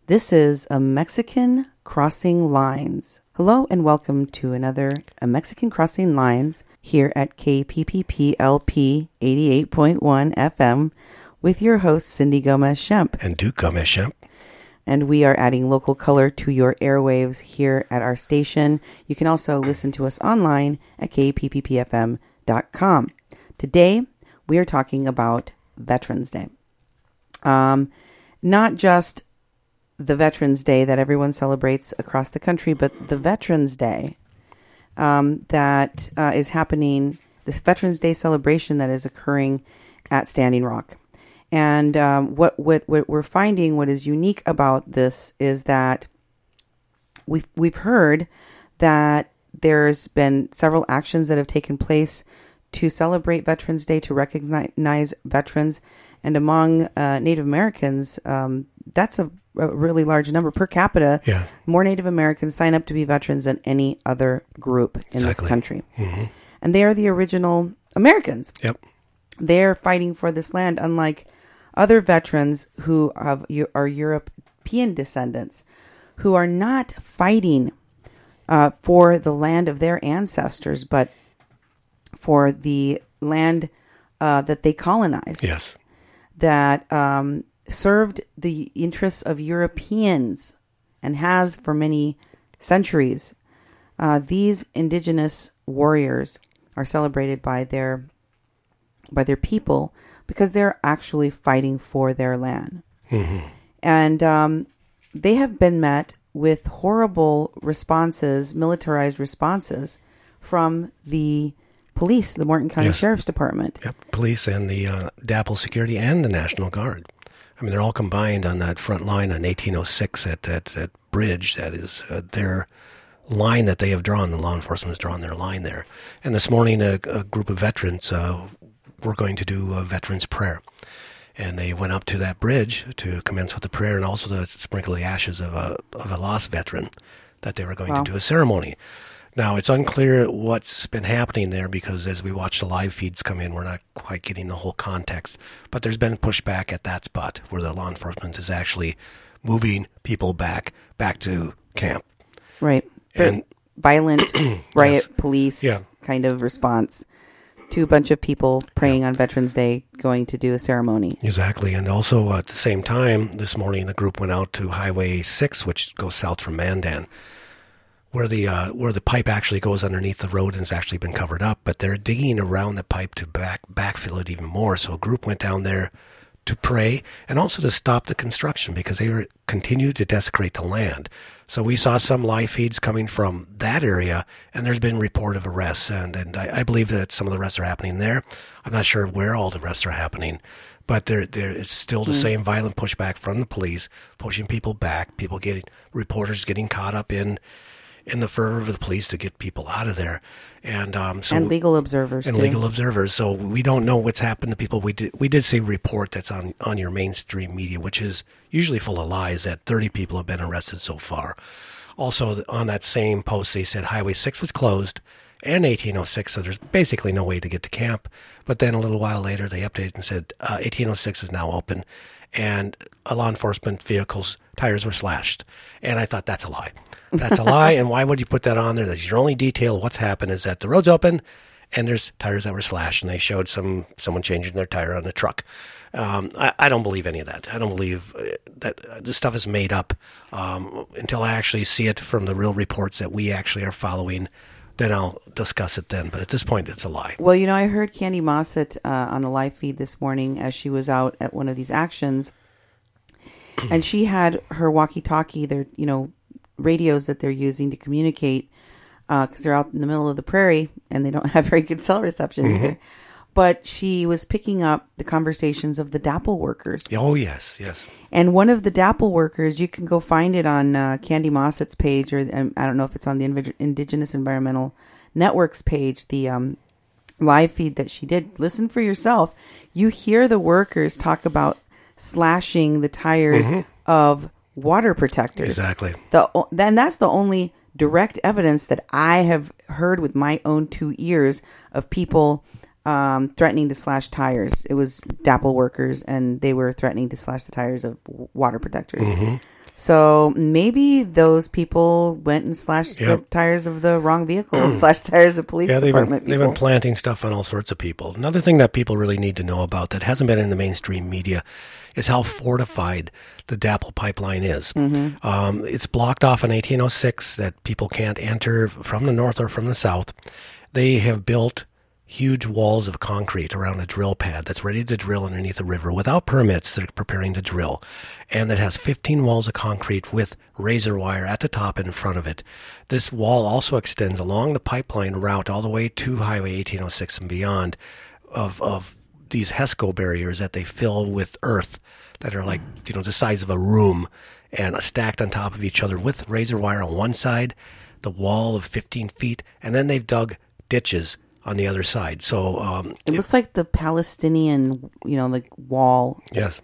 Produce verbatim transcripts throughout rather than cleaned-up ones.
This is A Mexican Crossing Lines. Hello and welcome to another A Mexican Crossing Lines here at K P P P L P eighty-eight point one F M with your hosts Cindy Gomez-Schemp. And Duke Gomez-Schemp. And we are adding local color to your airwaves here at our station. You can also listen to us online at K P P P F M dot com. Today, we are talking about Veterans Day. Um, not just the Veterans Day that everyone celebrates across the country, but the Veterans Day um, that uh, is happening, this Veterans Day celebration that is occurring at Standing Rock. And um, what, what what we're finding, what is unique about this is that we've, we've heard that there's been several actions that have taken place to celebrate Veterans Day, to recognize veterans. And among uh, Native Americans, um, that's a, a really large number per capita. Yeah. More Native Americans sign up to be veterans than any other group in exactly. this country. Mm-hmm. And they are the original Americans. Yep. They're fighting for this land, unlike other veterans who have, are European descendants, who are not fighting uh, for the land of their ancestors, but for the land uh, that they colonized. Yes. That um, served the interests of Europeans and has for many centuries. Uh, these indigenous warriors are celebrated by their by their people because they're actually fighting for their land. Mm-hmm. And um, they have been met with horrible responses, militarized responses from the police, the Morton County yes. Sheriff's Department. Yep, police and the uh, D A P L Security and the National Guard. I mean, they're all combined on that front line on eighteen oh six at that, that bridge. That is uh, their line that they have drawn. The law enforcement has drawn their line there. And this morning, a, a group of veterans uh, were going to do a veterans prayer. And they went up to that bridge to commence with the prayer and also to sprinkle the ashes of a, of a lost veteran that they were going wow. to do a ceremony. Now, it's unclear what's been happening there because as we watch the live feeds come in, we're not quite getting the whole context. But there's been pushback at that spot where the law enforcement is actually moving people back back to camp. Right. And violent riot yes. police yeah. kind of response to a bunch of people praying yeah. on Veterans Day going to do a ceremony. Exactly. And also uh, at the same time, this morning, a group went out to Highway six, which goes south from Mandan, where the uh, where the pipe actually goes underneath the road and has actually been covered up, but they're digging around the pipe to back backfill it even more. So a group went down there to pray and also to stop the construction because they were continued to desecrate the land. So we saw some live feeds coming from that area, and there's been report of arrests, and, and I, I believe that some of the arrests are happening there. I'm not sure where all the arrests are happening, but there there it's still the mm. same violent pushback from the police, pushing people back, people getting, reporters getting caught up in in the fervor of the police to get people out of there. And um, so and legal observers, And too. legal observers. So we don't know what's happened to people. We did, we did see a report that's on, on your mainstream media, which is usually full of lies, that thirty people have been arrested so far. Also, on that same post, they said Highway six was closed and eighteen oh six, so there's basically no way to get to camp. But then a little while later, they updated and said uh, eighteen oh six is now open, and a law enforcement vehicle's tires were slashed. And I thought, that's a lie. That's a lie, and why would you put that on there? That's your only detail. What's happened is that the road's open, and there's tires that were slashed, and they showed some someone changing their tire on the truck. Um, I, I don't believe any of that. I don't believe that this stuff is made up. Um, until I actually see it from the real reports that we actually are following, then I'll discuss it then. But at this point, it's a lie. Well, you know, I heard Candy Mossett uh, on a live feed this morning as she was out at one of these actions, and she had her walkie-talkie, their, you know, radios that they're using to communicate because uh, they're out in the middle of the prairie and they don't have very good cell reception mm-hmm. either. But she was picking up the conversations of the D A P L workers. Oh, yes, yes. And one of the D A P L workers, you can go find it on uh, Candy Mossett's page, or um, I don't know if it's on the Invi- Indigenous Environmental Network's page, the um, live feed that she did. Listen for yourself. You hear the workers talk about slashing the tires mm-hmm. of water protectors. Exactly. The then that's the only direct evidence that I have heard with my own two ears of people um, threatening to slash tires. It was D A P L workers, and they were threatening to slash the tires of water protectors. Mm-hmm. So maybe those people went and slashed yep. the tires of the wrong vehicles, slashed tires of police yeah, department they've been, they've been planting stuff on all sorts of people. Another thing that people really need to know about that hasn't been in the mainstream media is how fortified the D A P L pipeline is. Mm-hmm. Um, it's blocked off in eighteen oh six that people can't enter from the north or from the south. They have built huge walls of concrete around a drill pad that's ready to drill underneath the river without permits. They're preparing to drill, and that has fifteen walls of concrete with razor wire at the top and in front of it. This wall also extends along the pipeline route all the way to Highway eighteen oh six and beyond of of these HESCO barriers that they fill with earth that are like, you know, the size of a room and stacked on top of each other with razor wire on one side, the wall of fifteen feet, and then they've dug ditches on the other side. So um, it looks like the Palestinian, you know, like wall. Yes,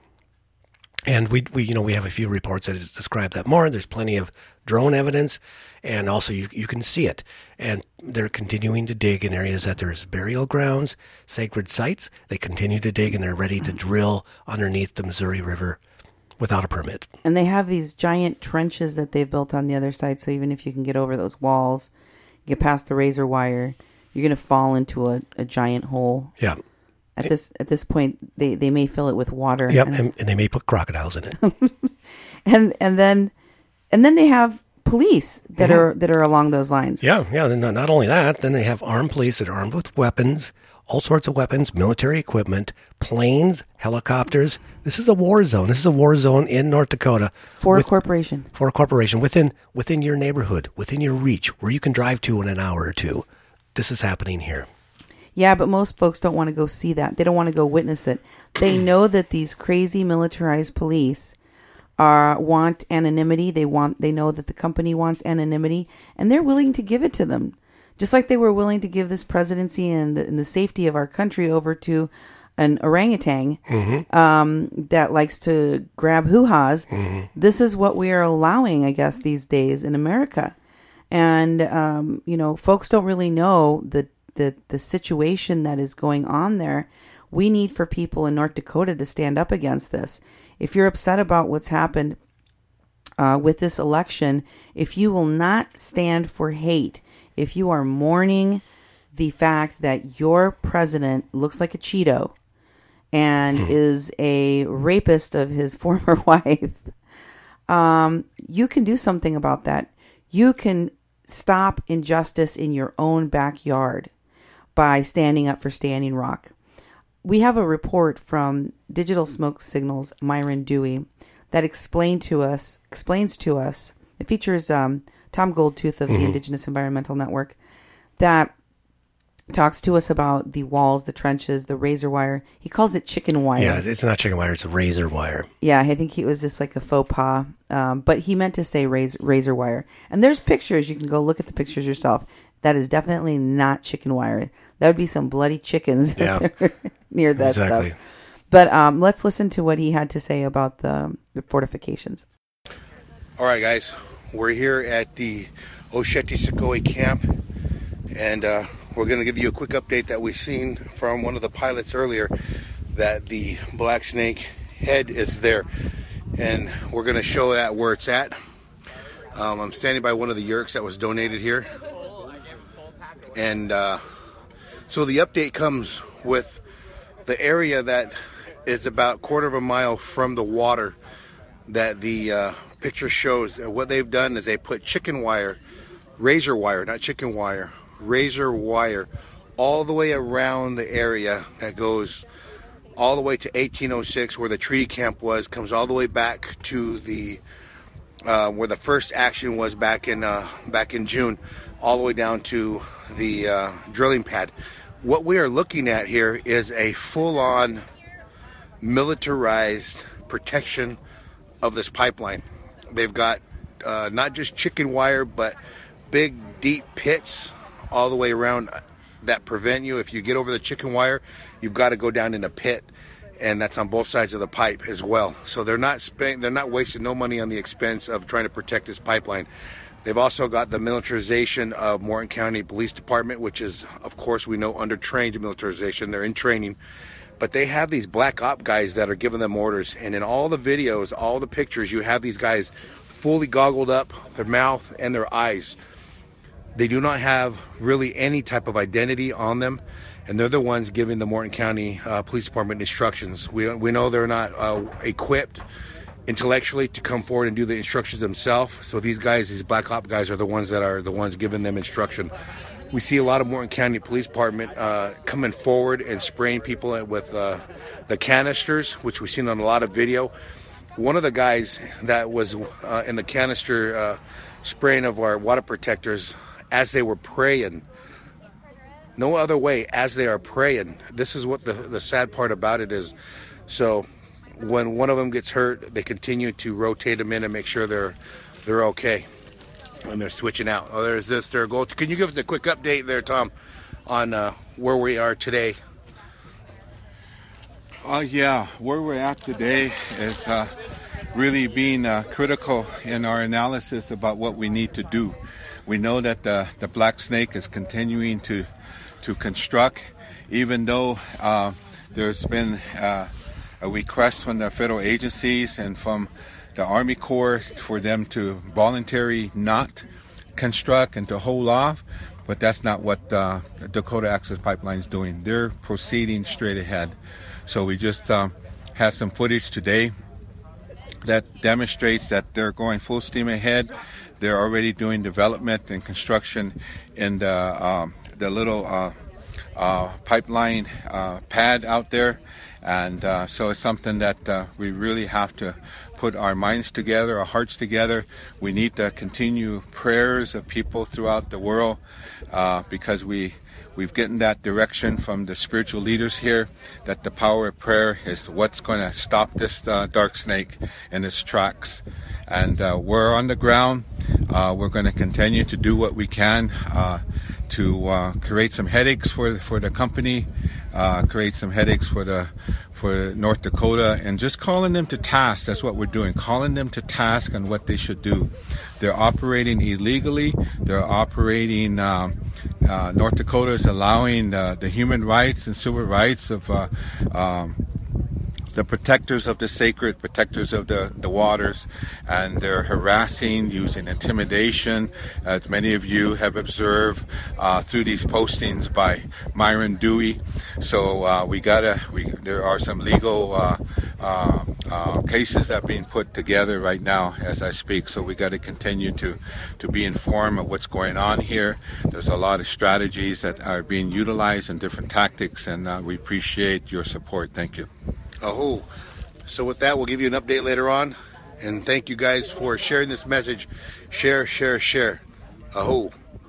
and we we you know we have a few reports that describe that more. There's plenty of drone evidence, and also you you can see it. And they're continuing to dig in areas that there's burial grounds, sacred sites. They continue to dig, and they're ready to drill underneath the Missouri River without a permit. And they have these giant trenches that they've built on the other side. So even if you can get over those walls, get past the razor wire, you're going to fall into a, a giant hole. Yeah. At this at this point, they, they may fill it with water. Yep, and, and, and they may put crocodiles in it. and and then and then they have police that mm-hmm. are that are along those lines. Yeah, yeah. Not, not only that, then they have armed police that are armed with weapons, all sorts of weapons, military equipment, planes, helicopters. This is a war zone. This is a war zone in North Dakota. For with, a corporation. For a corporation within within your neighborhood, within your reach, where you can drive to in an hour or two. This is happening here. Yeah, but most folks don't want to go see that. They don't want to go witness it. They know that these crazy militarized police are want anonymity. They want. They know that the company wants anonymity, and they're willing to give it to them. Just like they were willing to give this presidency and the, and the safety of our country over to an orangutan mm-hmm. um, that likes to grab hoo-has. Mm-hmm. This is what we are allowing, I guess, these days in America. And, um, you know, folks don't really know the, the, the situation that is going on there. We need for people in North Dakota to stand up against this. If you're upset about what's happened uh, with this election, if you will not stand for hate, if you are mourning the fact that your president looks like a Cheeto and hmm. is a rapist of his former wife, um, you can do something about that. You can stop injustice in your own backyard by standing up for Standing Rock. We have a report from Digital Smoke Signals, Myron Dewey, that explained to us, explains to us, it features um, Tom Goldtooth of mm-hmm. the Indigenous Environmental Network, that talks to us about the walls, the trenches, the razor wire. He calls it chicken wire. Yeah, it's not chicken wire, it's a razor wire. Yeah, I think it was just like a faux pas. Um, but he meant to say razor, razor wire. And there's pictures. You can go look at the pictures yourself. That is definitely not chicken wire. That would be some bloody chickens yeah. near that exactly. stuff. But um, let's listen to what he had to say about the, the fortifications. All right, guys. We're here at the Oceti-Sakowee camp. And uh, we're going to give you a quick update that we've seen from one of the pilots earlier, that the black snake head is there. And we're going to show that where it's at. Um, I'm standing by one of the yurks that was donated here. And uh, so the update comes with the area that is about a quarter of a mile from the water that the uh, picture shows. And what they've done is they put chicken wire, razor wire, not chicken wire, razor wire all the way around the area that goes all the way to eighteen oh six where the treaty camp was, comes all the way back to the uh, where the first action was back in uh, back in June, all the way down to the uh, drilling pad. What we are looking at here is a full-on militarized protection of this pipeline. They've got uh, not just chicken wire, but big deep pits all the way around that prevent you. If you get over the chicken wire, you've got to go down in a pit, and that's on both sides of the pipe as well. So they're not spending, they're not wasting no money on the expense of trying to protect this pipeline. They've also got the militarization of Morton County Police Department, which is, of course, we know under-trained militarization. They're in training. But they have these black op guys that are giving them orders. And in all the videos, all the pictures, you have these guys fully goggled up, their mouth and their eyes. They do not have really any type of identity on them, and they're the ones giving the Morton County uh, Police Department instructions. We we know they're not uh, equipped intellectually to come forward and do the instructions themselves. So these guys, these Black Op guys, are the ones that are the ones giving them instruction. We see a lot of Morton County Police Department uh, coming forward and spraying people with uh, the canisters, which we've seen on a lot of video. One of the guys that was uh, in the canister uh, spraying of our water protectors as they were praying, no other way, as they are praying. This is what the, the sad part about it is. So when one of them gets hurt, they continue to rotate them in and make sure they're they're okay. And they're switching out. Oh, there's this, their goal. Can you give us a quick update there, Tom, on uh, where we are today? Uh, yeah, where we're at today is uh, really being uh, critical in our analysis about what we need to do. We know that the, the Black Snake is continuing to to construct, even though uh, there's been uh, a request from the federal agencies and from the Army Corps for them to voluntarily not construct and to hold off, but that's not what uh, Dakota Access Pipeline is doing. They're proceeding straight ahead. So we just um, had some footage today that demonstrates that they're going full steam ahead. They're already doing development and construction in the um, the little uh, uh, pipeline uh, pad out there, and uh, so it's something that uh, we really have to put our minds together, our hearts together. We need to continue prayers of people throughout the world uh, because we. We've gotten that direction from the spiritual leaders here that the power of prayer is what's going to stop this uh, dark snake in its tracks. And uh, we're on the ground. Uh, we're going to continue to do what we can uh, to uh, create some headaches for for the company, uh, create some headaches for the for North Dakota, and just calling them to task. That's what we're doing, calling them to task on what they should do. They're operating illegally. They're operating. Um, uh, North Dakota is allowing uh, the human rights and civil rights of uh, um, the protectors of the sacred, protectors of the, the waters, and they're harassing, using intimidation, as many of you have observed uh, through these postings by Myron Dewey. So uh, we gotta, we there are some legal uh, uh, uh, cases that are being put together right now as I speak. So we got to continue to to be informed of what's going on here. There's a lot of strategies that are being utilized and different tactics, and uh, we appreciate your support. Thank you. Oh, so with that, we'll give you an update later on. And thank you guys for sharing this message. Share, share, share. Aho.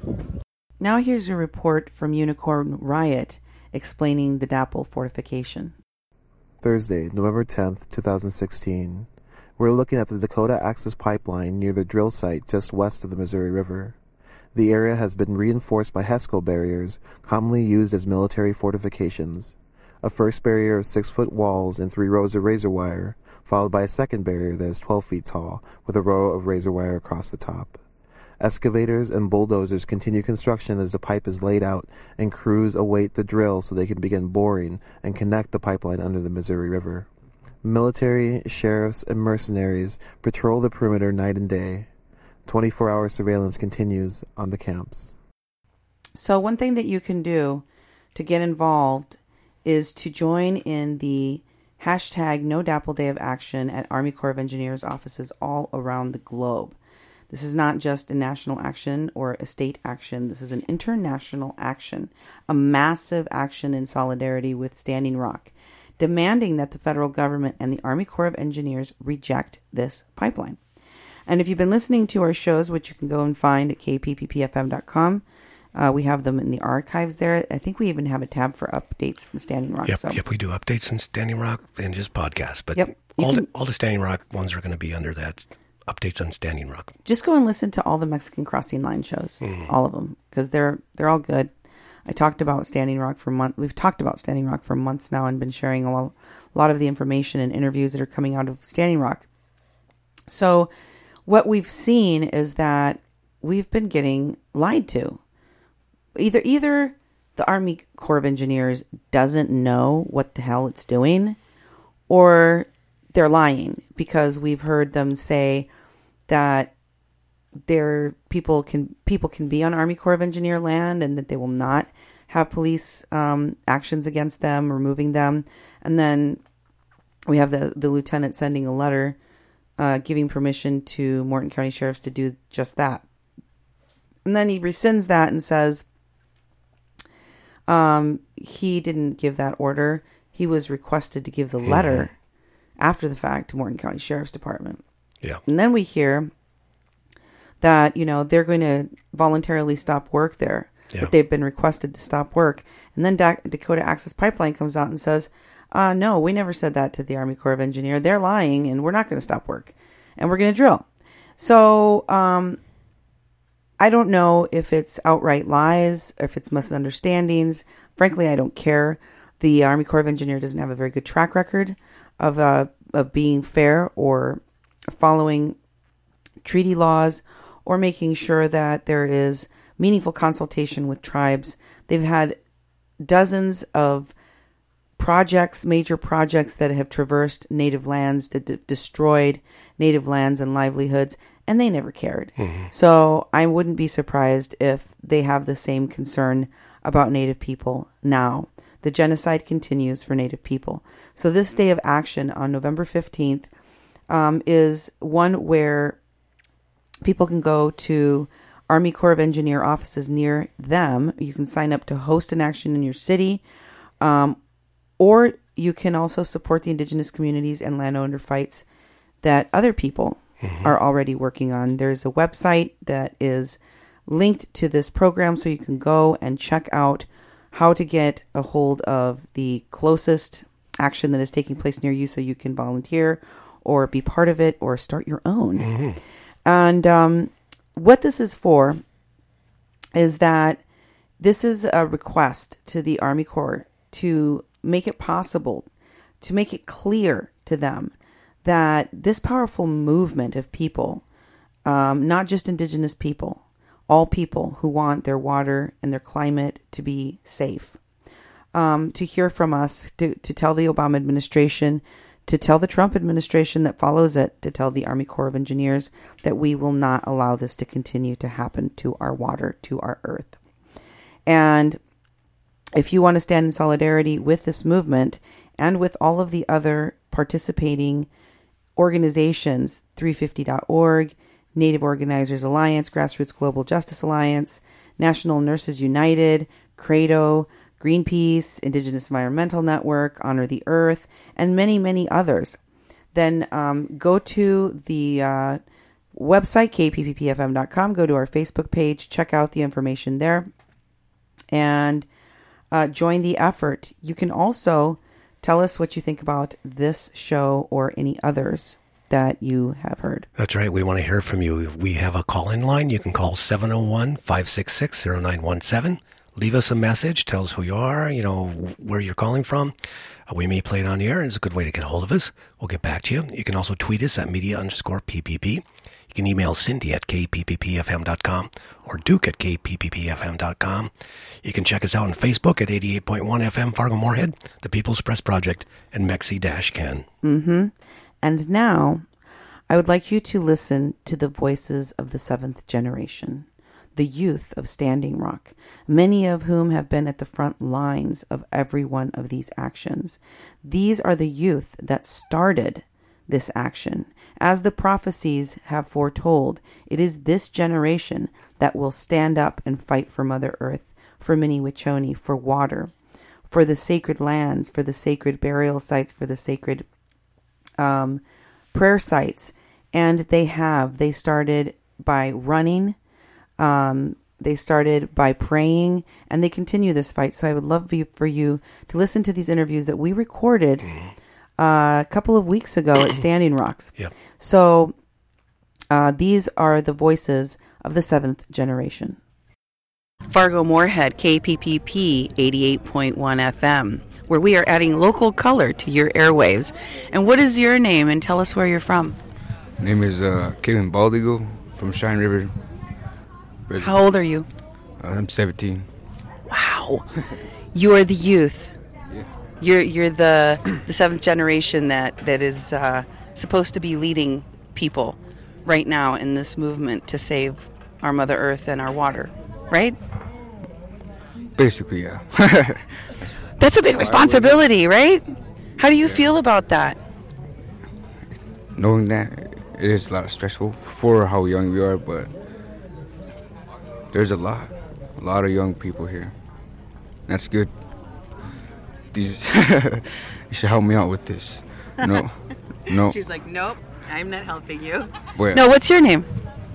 Now here's a report from Unicorn Riot explaining the DAPL fortification. Thursday, November tenth, twenty sixteen. We're looking at the Dakota Access Pipeline near the drill site just west of the Missouri River. The area has been reinforced by HESCO barriers, commonly used as military fortifications. A first barrier of six-foot walls and three rows of razor wire, followed by a second barrier that is twelve feet tall, with a row of razor wire across the top. Excavators and bulldozers continue construction as the pipe is laid out, and crews await the drill so they can begin boring and connect the pipeline under the Missouri River. Military, sheriffs, and mercenaries patrol the perimeter night and day. twenty-four hour surveillance continues on the camps. So one thing that you can do to get involved is to join in the hashtag No DAPL Day of Action at Army Corps of Engineers offices all around the globe. This is not just a national action or a state action. This is an international action, a massive action in solidarity with Standing Rock, demanding that the federal government and the Army Corps of Engineers reject this pipeline. And if you've been listening to our shows, which you can go and find at k p p p f m dot com, Uh, we have them in the archives there. I think we even have a tab for updates from Standing Rock. Yep, so. yep, we do updates in Standing Rock and just podcasts. But yep, all, can, the, all the Standing Rock ones are going to be under that, updates on Standing Rock. Just go and listen to all the Mexican Crossing Line shows, mm. all of them, because they're they're all good. I talked about Standing Rock for months. We've talked about Standing Rock for months now and been sharing a lot, a lot of the information and interviews that are coming out of Standing Rock. So what we've seen is that we've been getting lied to. Either either the Army Corps of Engineers doesn't know what the hell it's doing, or they're lying, because we've heard them say that there people can people can be on Army Corps of Engineer land and that they will not have police um, actions against them, removing them. And then we have the, the lieutenant sending a letter uh, giving permission to Morton County Sheriffs to do just that. And then he rescinds that and says um, he didn't give that order. He was requested to give the letter mm-hmm. after the fact to Morton County Sheriff's Department. Yeah. And then we hear that, you know, they're going to voluntarily stop work there. Yeah. That they've been requested to stop work. And then da- Dakota Access Pipeline comes out and says, uh, no, we never said that to the Army Corps of Engineer. They're lying, and we're not going to stop work. And we're going to drill. So um, I don't know if it's outright lies, or if it's misunderstandings. Frankly, I don't care. The Army Corps of Engineer doesn't have a very good track record of uh, of being fair or following treaty laws or making sure that there is meaningful consultation with tribes. They've had dozens of projects, major projects that have traversed native lands, that d- destroyed native lands and livelihoods, and they never cared. Mm-hmm. So I wouldn't be surprised if they have the same concern about Native people now. The genocide continues for Native people. So this day of action on November fifteenth um, is one where people can go to Army Corps of Engineer offices near them. You can sign up to host an action in your city, um, or you can also support the indigenous communities and landowner fights that other people mm-hmm. are already working on. There's a website that is linked to this program, so you can go and check out how to get a hold of the closest action that is taking place near you so you can volunteer or be part of it or start your own. Mm-hmm. And um, what this is for is that this is a request to the Army Corps to make it possible, to make it clear to them that this powerful movement of people, um, not just indigenous people, all people who want their water and their climate to be safe, um, to hear from us, to, to tell the Obama administration, to tell the Trump administration that follows it, to tell the Army Corps of Engineers that we will not allow this to continue to happen to our water, to our earth. And if you want to stand in solidarity with this movement and with all of the other participating organizations, three fifty dot org, Native Organizers Alliance, Grassroots Global Justice Alliance, National Nurses United, Credo, Greenpeace, Indigenous Environmental Network, Honor the Earth, and many, many others, then um, go to the uh, website, K P P P F M dot com, go to our Facebook page, check out the information there, and uh, join the effort. You can also tell us what you think about this show or any others that you have heard. That's right. We want to hear from you. We have a call-in line. You can call seven oh one, five six six, oh nine one seven. Leave us a message. Tell us who you are, you know, where you're calling from. Uh, we may play it on the air. It's a good way to get a hold of us. We'll get back to you. You can also tweet us at media underscore PPP. You can email Cindy at K P P P F M dot com or Duke at K P P P F M dot com. You can check us out on Facebook at eighty-eight point one F M Fargo-Moorhead, The People's Press Project, and Mexi-Can. Mm-hmm. And now, I would like you to listen to the voices of the seventh generation, the youth of Standing Rock, many of whom have been at the front lines of every one of these actions. These are the youth that started this action. As the prophecies have foretold, it is this generation that will stand up and fight for Mother Earth, for Minnie-Wauchoni, for water, for the sacred lands, for the sacred burial sites, for the sacred um, prayer sites. And they have. They started by running. Um, they started by praying, and they continue this fight. So I would love for you, for you to listen to these interviews that we recorded uh, a couple of weeks ago at Standing Rocks. Yeah. So uh, these are the voices of the seventh generation. Fargo-Moorhead, K P P P eighty-eight point one F M, where we are adding local color to your airwaves. And what is your name, and tell us where you're from? My name is uh, Kevin Baldigo from Cheyenne River. How old are you? Uh, I'm seventeen. Wow. You are the youth. Yeah. You're you're the the seventh generation that, that is uh, supposed to be leading people right now in this movement to save our Mother Earth and our water, right? Basically, yeah. That's a big responsibility, right? How do you yeah. feel about that? Knowing that, it is a lot of stressful for how young we are, but there's a lot, a lot of young people here. That's good. These, you should help me out with this. No, no. She's like, nope, I'm not helping you. Where? No, what's your name?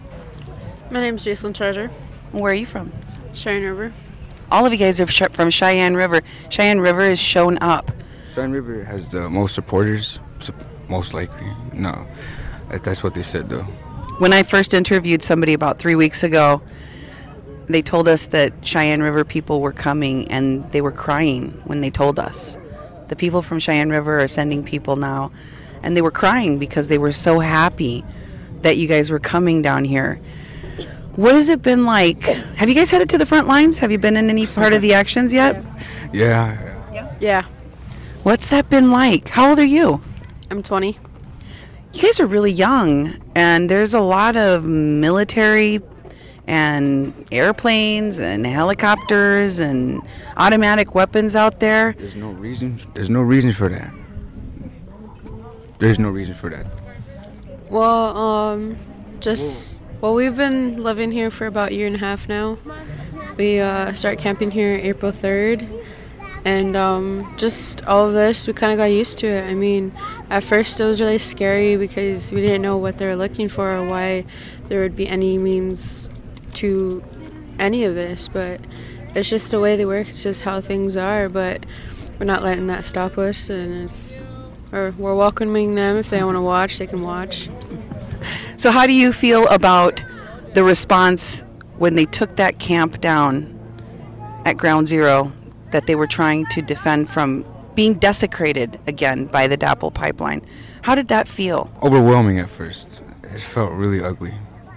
My name's Jason Treasure. Where are you from? Cheyenne River. All of you guys are sh- from Cheyenne River. Cheyenne River is shown up. Cheyenne River has the most supporters, su- most likely. No, that's what they said, though. When I first interviewed somebody about three weeks ago, they told us that Cheyenne River people were coming, and they were crying when they told us. The people from Cheyenne River are sending people now, and they were crying because they were so happy that you guys were coming down here. What has it been like? Have you guys headed to the front lines? Have you been in any part of the actions yet? Yeah. Yeah. Yeah. What's that been like? How old are you? I'm twenty. You guys are really young, and there's a lot of military and airplanes and helicopters and automatic weapons out there. There's no reason. There's no reason for that. There's no reason for that. Well, um, just... Well, we've been living here for about a year and a half now. We uh, started camping here April third, and um, just all of this, we kind of got used to it. I mean, at first it was really scary because we didn't know what they were looking for or why there would be any means to any of this, but it's just the way they work. It's just how things are, but we're not letting that stop us, and it's, or we're welcoming them. If they want to watch, they can watch. So how do you feel about the response when they took that camp down at Ground Zero that they were trying to defend from being desecrated again by the DAPL pipeline? How did that feel? Overwhelming at first. It felt really ugly.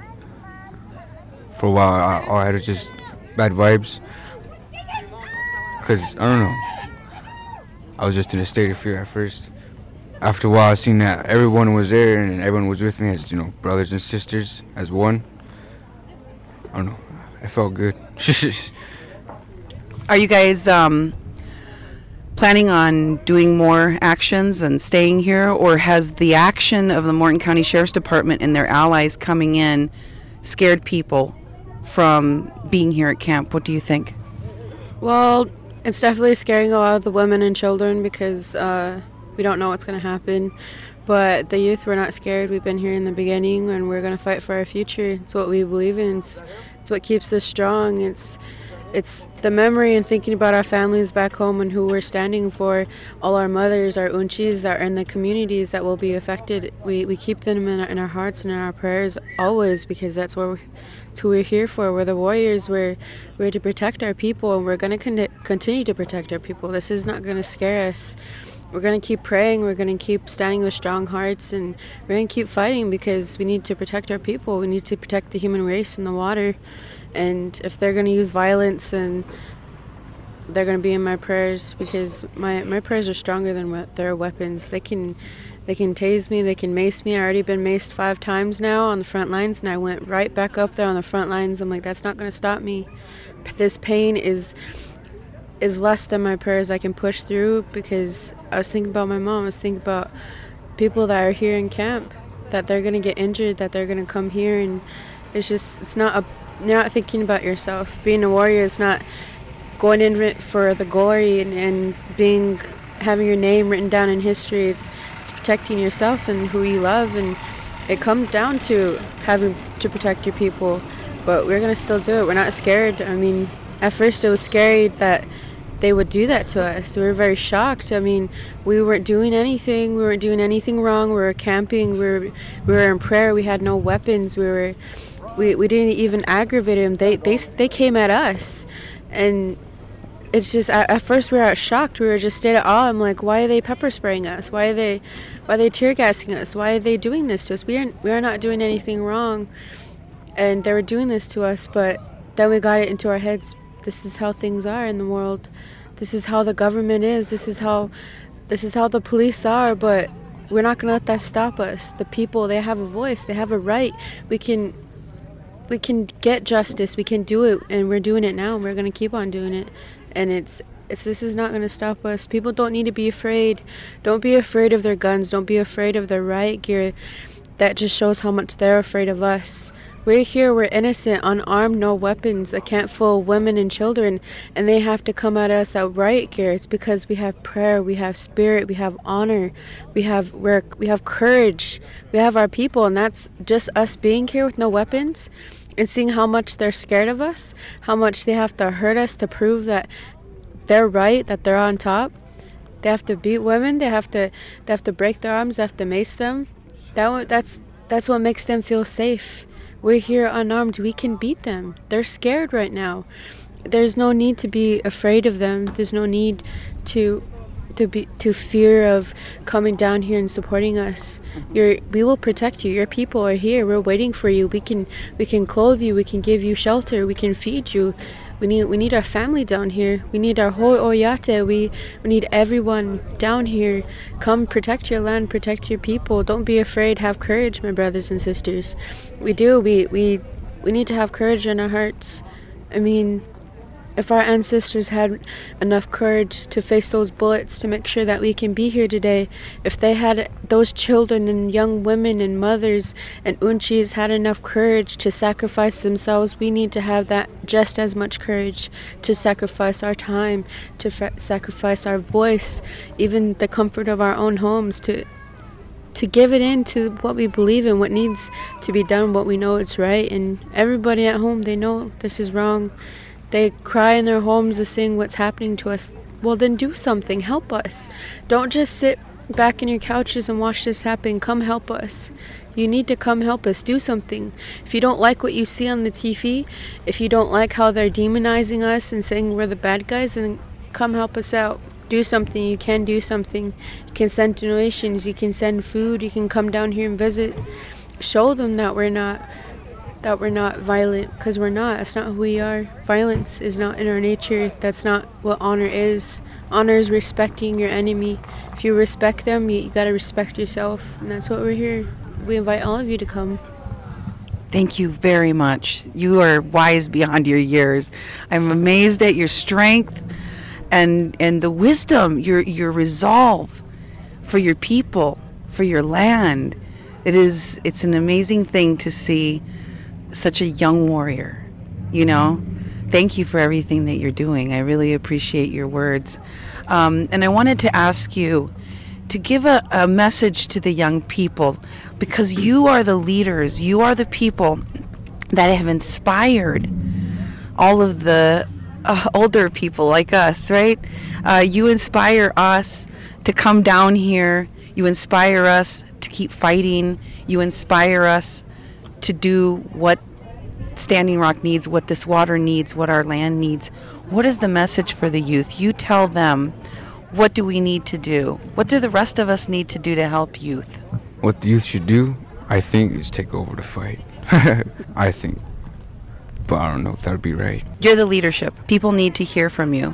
For a while, I, I had just bad vibes. Because, I don't know, I was just in a state of fear at first. After a while, I seen that everyone was there and everyone was with me as, you know, brothers and sisters, as one. I don't know. I felt good. Are you guys um, planning on doing more actions and staying here, or has the action of the Morton County Sheriff's Department and their allies coming in scared people from being here at camp? What do you think? Well, it's definitely scaring a lot of the women and children because uh, we don't know what's going to happen. But the youth, we're not scared. We've been here in the beginning, and we're going to fight for our future. It's what we believe in. It's, it's what keeps us strong. It's it's the memory and thinking about our families back home and who we're standing for, all our mothers, our unchis that are in the communities that will be affected. We we keep them in our, in our hearts and in our prayers always, because that's what we're, that's who we're here for. We're the warriors. We're we're to protect our people, and we're going to con- continue to protect our people. This is not going to scare us. We're going to keep praying. We're going to keep standing with strong hearts, and we're going to keep fighting because we need to protect our people. We need to protect the human race and the water. And if they're going to use violence, then they're going to be in my prayers, because my my prayers are stronger than we- their weapons. They can they can tase me. They can mace me. I've already been maced five times now on the front lines, and I went right back up there on the front lines. I'm like, that's not going to stop me. This pain is is less than my prayers I can push through, because I was thinking about my mom. I was thinking about people that are here in camp, that they're going to get injured, that they're going to come here, and it's just, it's not a, you're not thinking about yourself. Being a warrior is not going in for the glory and, and being, having your name written down in history. It's, it's protecting yourself and who you love, and it comes down to having to protect your people, but we're going to still do it. We're not scared. I mean, at first it was scary that they would do that to us. We were very shocked. I mean, we weren't doing anything. We weren't doing anything wrong. We were camping. We were we were in prayer. We had no weapons. We were we we didn't even aggravate them. They they they came at us, and it's just at, at first we were shocked. We were just stayed at awe. I'm like, why are they pepper spraying us? Why are they why are they tear gassing us? Why are they doing this to us? We are we are not doing anything wrong, and they were doing this to us. But then we got it into our heads. This is how things are in the world. This is how the government is. This is how this is how the police are. But we're not going to let that stop us. The people, they have a voice, they have a right. We can we can get justice, we can do it, and we're doing it now, and we're going to keep on doing it. And it's, it's this is not going to stop us. People don't need to be afraid. Don't be afraid of their guns. Don't be afraid of their riot gear. That just shows how much they're afraid of us. We're here, we're innocent, unarmed, no weapons, a camp full of women and children, and they have to come at us at riot gear. It's because we have prayer, we have spirit, we have honor, we have work, we have courage, we have our people, and that's just us being here with no weapons and seeing how much they're scared of us, how much they have to hurt us to prove that they're right, that they're on top. They have to beat women, they have to they have to break their arms, they have to mace them. That that's that's what makes them feel safe. We're here unarmed. We can beat them. They're scared right now. There's no need to be afraid of them. There's no need to to be to fear of coming down here and supporting us. You're, we will protect you. Your people are here. We're waiting for you. We can we can clothe you. We can give you shelter. We can feed you. We need we need our family down here. We need our whole Oyate. We we need everyone down here. Come protect your land, protect your people. Don't be afraid. Have courage, my brothers and sisters. We do. We we we need to have courage in our hearts. I mean, if our ancestors had enough courage to face those bullets to make sure that we can be here today, if they had, those children and young women and mothers and unchis had enough courage to sacrifice themselves, we need to have that just as much courage to sacrifice our time, to fa- sacrifice our voice, even the comfort of our own homes, to to give it in to what we believe in, what needs to be done, what we know it's right. And everybody at home, they know this is wrong. They cry in their homes to seeing what's happening to us. Well, then do something. Help us. Don't just sit back in your couches and watch this happen. Come help us. You need to come help us. Do something. If you don't like what you see on the T V, if you don't like how they're demonizing us and saying we're the bad guys, then come help us out. Do something. You can do something. You can send donations. You can send food. You can come down here and visit. Show them that we're not that we're not violent, because we're not. That's not who we are. Violence is not in our nature. That's not what honor is. Honor is respecting your enemy. If you respect them, you, you gotta respect yourself, and that's what we're here. We invite all of you to come. Thank you very much. You are wise beyond your years. I'm amazed at your strength and and the wisdom, your your resolve for your people, for your land. It is it's an amazing thing to see such a young warrior, you know. Thank you for everything that you're doing. I really appreciate your words. Um, and I wanted to ask you to give a, a message to the young people, because you are the leaders, you are the people that have inspired all of the uh, older people like us, right? Uh, you inspire us to come down here. You inspire us to keep fighting. You inspire us to do what Standing Rock needs, what this water needs, what our land needs. What is the message for the youth? You tell them, what do we need to do? What do the rest of us need to do to help youth? What the youth should do, I think, is take over the fight. I think. But I don't know if that would be right. You're the leadership. People need to hear from you.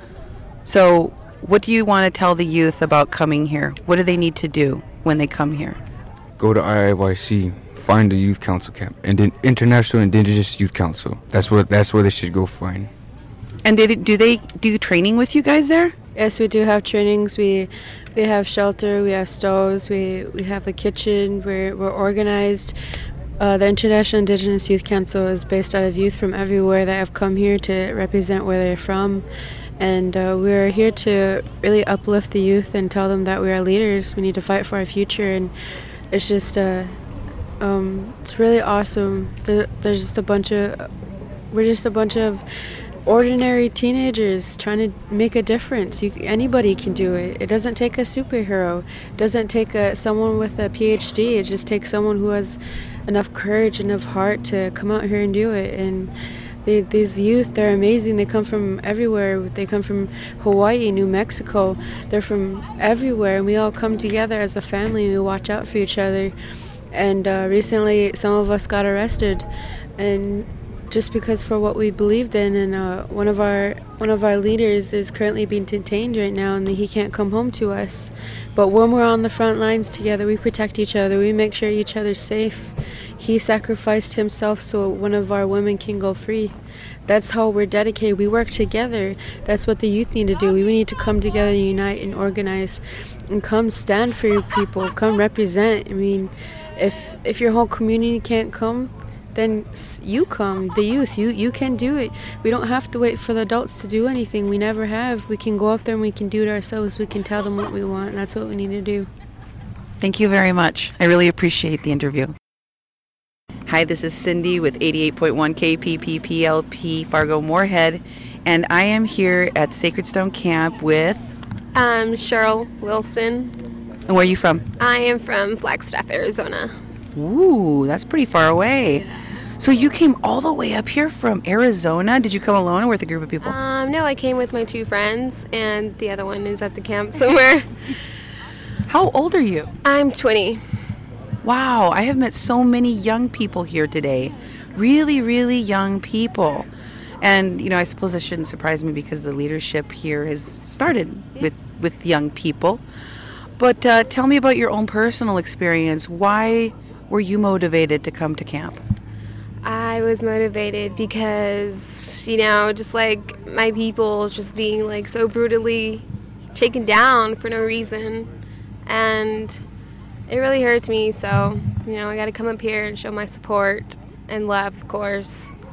So what do you want to tell the youth about coming here? What do they need to do when they come here? Go to I I Y C. Find a youth council camp, and then International Indigenous Youth Council. That's where that's where they should go find. And do they, do they do training with you guys there? Yes, we do have trainings. We we have shelter. We have stoves. We we have a kitchen. We're we're organized. Uh, the International Indigenous Youth Council is based out of youth from everywhere that have come here to represent where they're from, and uh, we're here to really uplift the youth and tell them that we are leaders. We need to fight for our future, and it's just uh, um, it's really awesome. The, there's just a bunch of we're just a bunch of ordinary teenagers trying to make a difference. You, anybody can do it. It doesn't take a superhero. It doesn't take a, someone with a P H D. It just takes someone who has enough courage, enough heart to come out here and do it. And they, these youth, they're amazing. They come from everywhere. They come from Hawaii, New Mexico. They're from everywhere, and we all come together as a family, and we watch out for each other. And uh, recently, some of us got arrested, and just because for what we believed in, and uh, one of our one of our leaders is currently being detained right now, and he can't come home to us But when we're on the front lines together, we protect each other. We make sure each other's safe. He sacrificed himself so one of our women can go free. That's how we're dedicated. We work together. That's what the youth need to do. We need to come together and unite and organize and come stand for your people. Come represent. I mean, if if your whole community can't come, then you come, the youth. You you can do it. We don't have to wait for the adults to do anything. We never have. We can go up there and we can do it ourselves. We can tell them what we want, and that's what we need to do. Thank you very much. I really appreciate the interview. Hi, this is Cindy with eighty-eight point one K P P P L P Fargo Moorhead, and I am here at Sacred Stone Camp with... Um, Cheryl Wilson. And where are you from? I am from Flagstaff, Arizona. Ooh, that's pretty far away. So you came all the way up here from Arizona? Did you come alone or with a group of people? Um, no, I came with my two friends, and the other one is at the camp somewhere. How old are you? I'm twenty. Wow, I have met so many young people here today. Really, really young people. And, you know, I suppose that shouldn't surprise me because the leadership here has started with, with young people. But uh, tell me about your own personal experience. Why were you motivated to come to camp? I was motivated because, you know, just like my people just being like so brutally taken down for no reason. And it really hurts me, so, you know, I got to come up here and show my support and love, of course.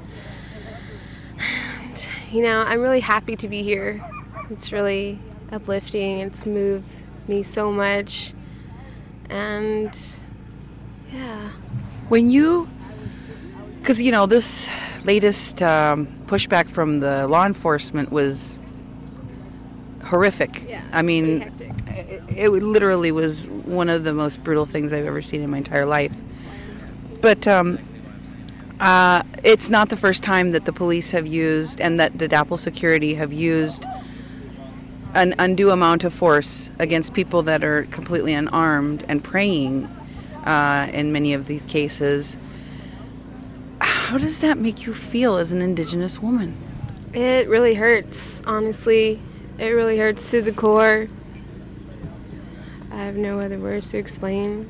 And, you know, I'm really happy to be here. It's really uplifting. It's moved me so much. And, yeah. When you, because, you know, this latest um, pushback from the law enforcement was horrific. Yeah, I mean, really hectic. It, it literally was one of the most brutal things I've ever seen in my entire life. But um, uh, it's not the first time that the police have used and that the D A P L security have used an undue amount of force against people that are completely unarmed and praying uh, in many of these cases. How does that make you feel as an Indigenous woman? It really hurts, honestly. It really hurts to the core. I have no other words to explain.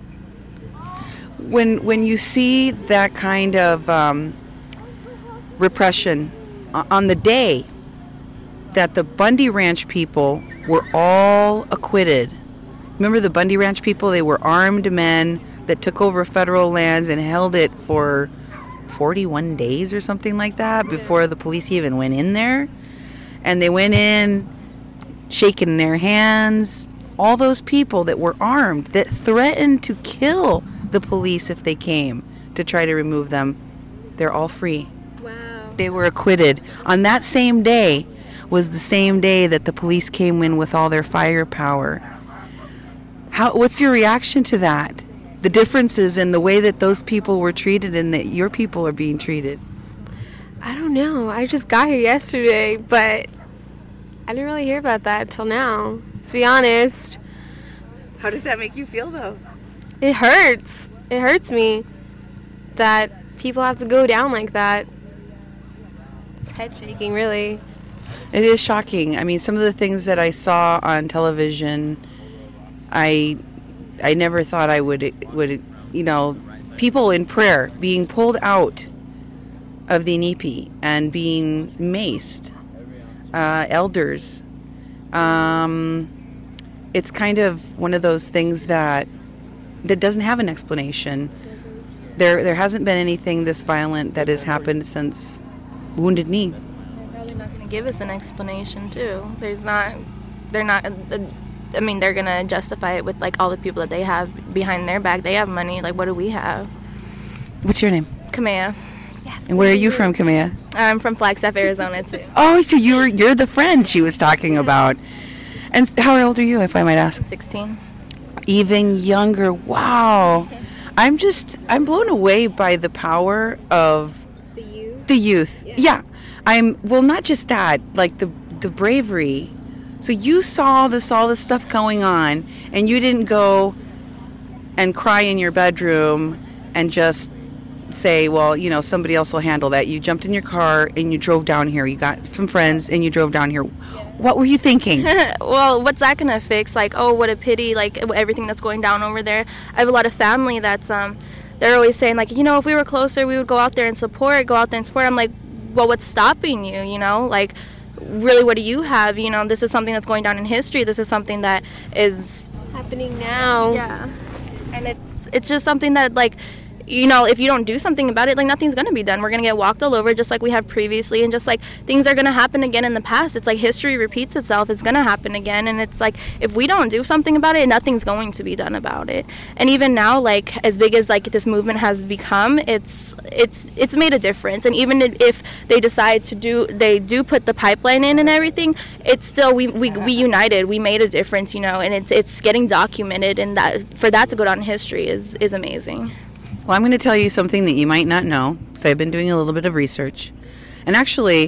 When when you see that kind of um, repression on the day that the Bundy Ranch people were all acquitted. Remember the Bundy Ranch people? They were armed men that took over federal lands and held it for forty-one days or something like that before the police even went in there. And they went in shaking their hands. All those people that were armed, that threatened to kill the police if they came to try to remove them, they're all free. Wow. They were acquitted. On that same day was the same day that the police came in with all their firepower. How? What's your reaction to that? The differences in the way that those people were treated and that your people are being treated. I don't know. I just got here yesterday, but I didn't really hear about that till now, to be honest. How does that make you feel, though? It hurts. It hurts me that people have to go down like that. It's head shaking, really. It is shocking. I mean, some of the things that I saw on television, I I never thought I would, would you know, people in prayer being pulled out of the Inipi and being maced, uh, elders. Um, it's kind of one of those things that that doesn't have an explanation. There there hasn't been anything this violent that has happened since Wounded Knee. They're probably not going to give us an explanation, too. There's not, they're not, uh, I mean, they're going to justify it with, like, all the people that they have behind their back. They have money. Like, what do we have? What's your name? Kamea. Yes. And where are you from, Kamea? I'm from Flagstaff, Arizona, too. Oh, so you're you're the friend she was talking about. And how old are you, if I might ask? sixteen. Even younger. Wow. I'm just, I'm blown away by the power of The youth? the youth. Yeah. Yeah. I'm, well, not just that, like the the bravery. So you saw this, all this stuff going on, and you didn't go and cry in your bedroom and just say, well, you know, somebody else will handle that. You jumped in your car and you drove down here. You got some friends and you drove down here. What were you thinking? Well, what's that going to fix? Like, oh, what a pity, like, everything that's going down over there. I have a lot of family that's, um, they're always saying, like, you know, if we were closer, we would go out there and support, go out there and support. I'm like, well, what's stopping you, you know? Like, really, what do you have? You know, this is something that's going down in history. This is something that is happening now. Yeah. And it's, it's just something that, like, you know, if you don't do something about it, like, nothing's going to be done. We're going to get walked all over just like we have previously, and just like things are going to happen again in the past. It's like history repeats itself. It's going to happen again, and it's like if we don't do something about it, nothing's going to be done about it. And even now, like, as big as like this movement has become, it's it's it's made a difference. And even if they decide to do, they do put the pipeline in and everything, it's still, we we, we united, we made a difference, you know, and it's it's getting documented, and that for that to go down in history is is amazing. Well, I'm going to tell you something that you might not know. So I've been doing a little bit of research. And actually,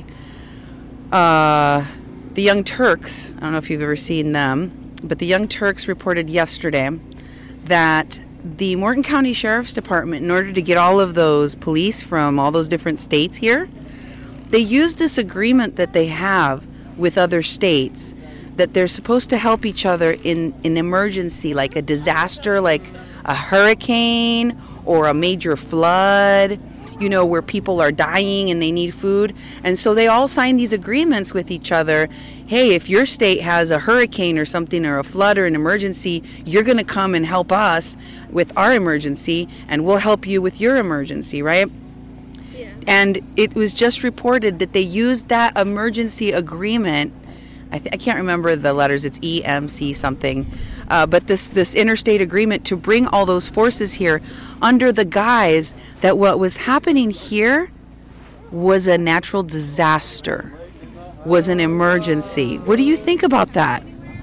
uh, the Young Turks, I don't know if you've ever seen them, but the Young Turks reported yesterday that the Morton County Sheriff's Department, in order to get all of those police from all those different states here, they use this agreement that they have with other states that they're supposed to help each other in an emergency, like a disaster, like a hurricane or a major flood, you know, where people are dying and they need food. And so they all sign these agreements with each other. Hey, if your state has a hurricane or something, or a flood or an emergency, you're going to come and help us with our emergency, and we'll help you with your emergency, right? Yeah. And it was just reported that they used that emergency agreement. I, th- I can't remember the letters. It's E M C something. Uh, but this, this interstate agreement to bring all those forces here under the guise that what was happening here was a natural disaster, was an emergency. What do you think about that?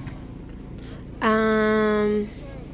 Um,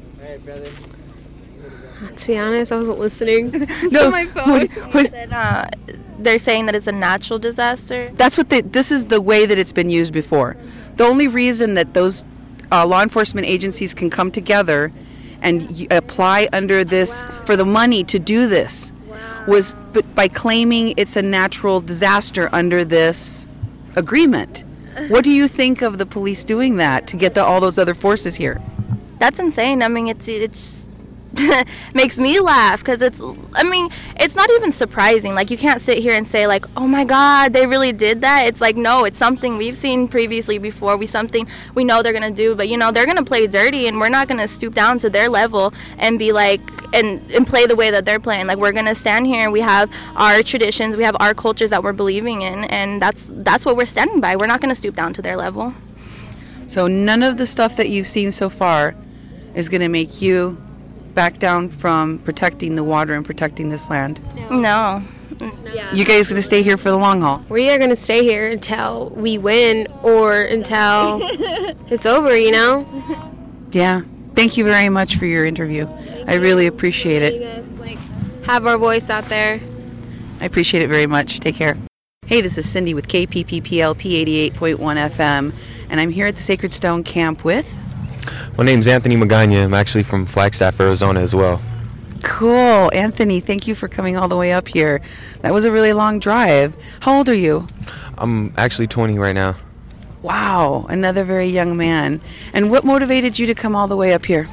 to be honest, I wasn't listening no, to my phone. What, what, that, uh, they're saying that it's a natural disaster. That's what they, this is the way that it's been used before. The only reason that those uh, law enforcement agencies can come together and y- apply under this wow. for the money to do this wow. was b- by claiming it's a natural disaster under this agreement. What do you think of the police doing that to get the, all those other forces here? That's insane. I mean, it's it's makes me laugh, because it's, I mean, it's not even surprising. Like, you can't sit here and say, like, oh my God, they really did that. It's like, no, it's something we've seen previously before. We something we know they're going to do, but, you know, they're going to play dirty, and we're not going to stoop down to their level and be like, and, and play the way that they're playing. Like, we're going to stand here, and we have our traditions, we have our cultures that we're believing in, and that's that's what we're standing by. We're not going to stoop down to their level. So none of the stuff that you've seen so far is going to make you back down from protecting the water and protecting this land? No. no. Yeah. You guys going to stay here for the long haul? We are going to stay here until we win, or until it's over, you know? Yeah. Thank you very much for your interview. Thank I you. really appreciate it. You guys, like, have our voice out there. I appreciate it very much. Take care. Hey, this is Cindy with K P P P L P eighty-eight point one F M, and I'm here at the Sacred Stone Camp with... My name's Anthony Magana. I'm actually from Flagstaff, Arizona as well. Cool. Anthony, thank you for coming all the way up here. That was a really long drive. How old are you? I'm actually twenty right now. Wow, another very young man. And what motivated you to come all the way up here?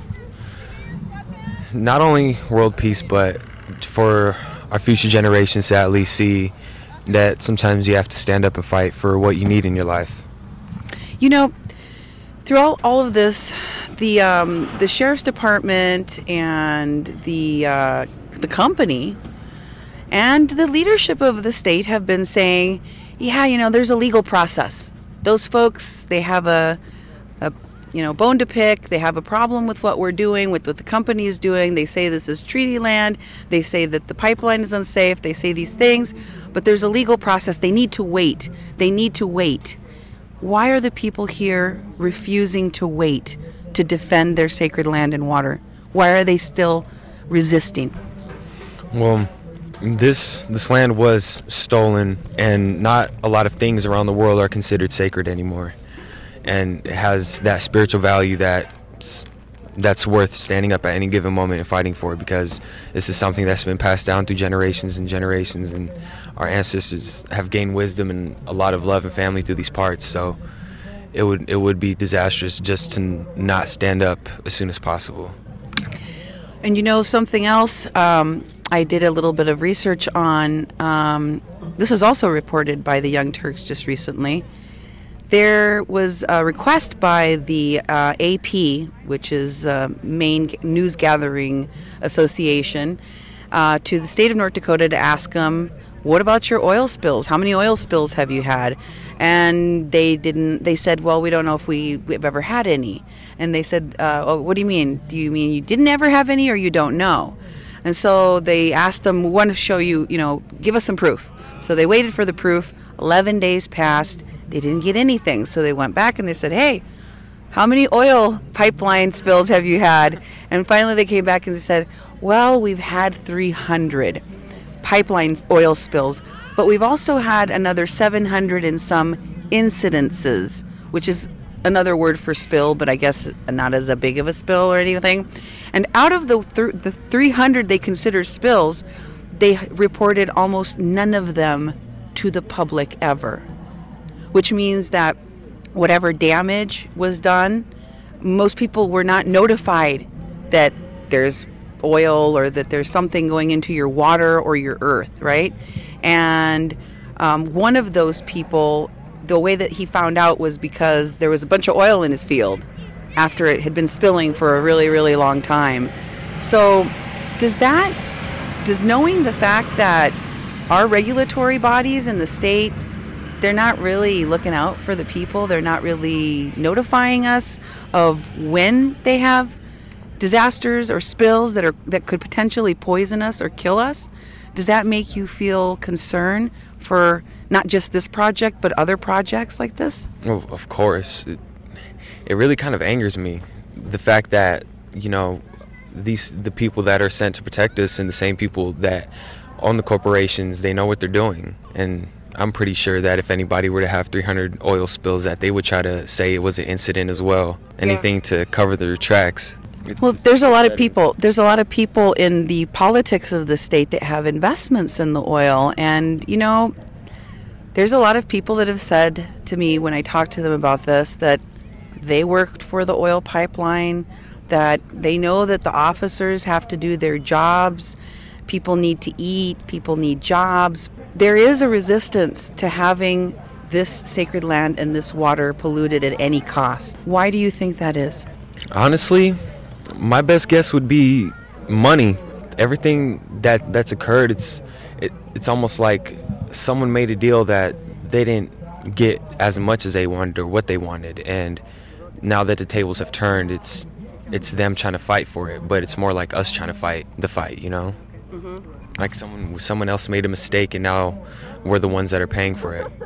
Not only world peace, but for our future generations to at least see that sometimes you have to stand up and fight for what you need in your life. You know, throughout all of this, the um, the sheriff's department and the uh, the company and the leadership of the state have been saying, yeah, you know, there's a legal process. Those folks, they have a, a you know, bone to pick. They have a problem with what we're doing, with what the company is doing. They say this is treaty land. They say that the pipeline is unsafe. They say these things, but there's a legal process. They need to wait. They need to wait. Why are the people here refusing to wait to defend their sacred land and water? Why are they still resisting? Well, this this land was stolen, and not a lot of things around the world are considered sacred anymore. And it has that spiritual value that that's worth standing up at any given moment and fighting for, because this is something that's been passed down through generations and generations, and our ancestors have gained wisdom and a lot of love and family through these parts. So it would it would be disastrous just to not stand up as soon as possible. And you know something else, um, I did a little bit of research on, um, this was also reported by the Young Turks just recently. There was a request by the uh, A P, which is uh, main news gathering association, uh, to the state of North Dakota to ask them, what about your oil spills? How many oil spills have you had? And they didn't. They said, well, we don't know if we, we've ever had any. And they said, uh, oh, what do you mean? Do you mean you didn't ever have any, or you don't know? And so they asked them, we want to show you, you know, give us some proof. So they waited for the proof. Eleven days passed. They didn't get anything. So they went back and they said, hey, how many oil pipeline spills have you had? And finally they came back and they said, well, we've had three hundred pipeline oil spills, but we've also had another seven hundred and some incidences, which is another word for spill, but I guess not as a big of a spill or anything. And out of the th- the three hundred they consider spills, they reported almost none of them to the public ever, which means that whatever damage was done, most people were not notified that there's oil or that there's something going into your water or your earth, right? And um, one of those people, the way that he found out was because there was a bunch of oil in his field after it had been spilling for a really, really long time. So does that, does knowing the fact that our regulatory bodies in the state, they're not really looking out for the people, they're not really notifying us of when they have disasters or spills that are that could potentially poison us or kill us, does that make you feel concern for not just this project but other projects like this? Well, of course. It, it really kind of angers me, the fact that, you know, these the people that are sent to protect us and the same people that own the corporations, they know what they're doing. And I'm pretty sure that if anybody were to have three hundred oil spills, that they would try to say it was an incident as well. Anything yeah. to cover their tracks. It's well, there's a lot of people. There's a lot of people in the politics of the state that have investments in the oil, and you know, there's a lot of people that have said to me when I talk to them about this that they worked for the oil pipeline, that they know that the officers have to do their jobs. People need to eat. People need jobs. There is a resistance to having this sacred land and this water polluted at any cost. Why do you think that is? Honestly, my best guess would be money. Everything that that's occurred, it's it, it's almost like someone made a deal that they didn't get as much as they wanted or what they wanted, and now that the tables have turned, it's it's them trying to fight for it, but it's more like us trying to fight the fight, you know? Mm-hmm. Like someone someone else made a mistake and now we're the ones that are paying for it.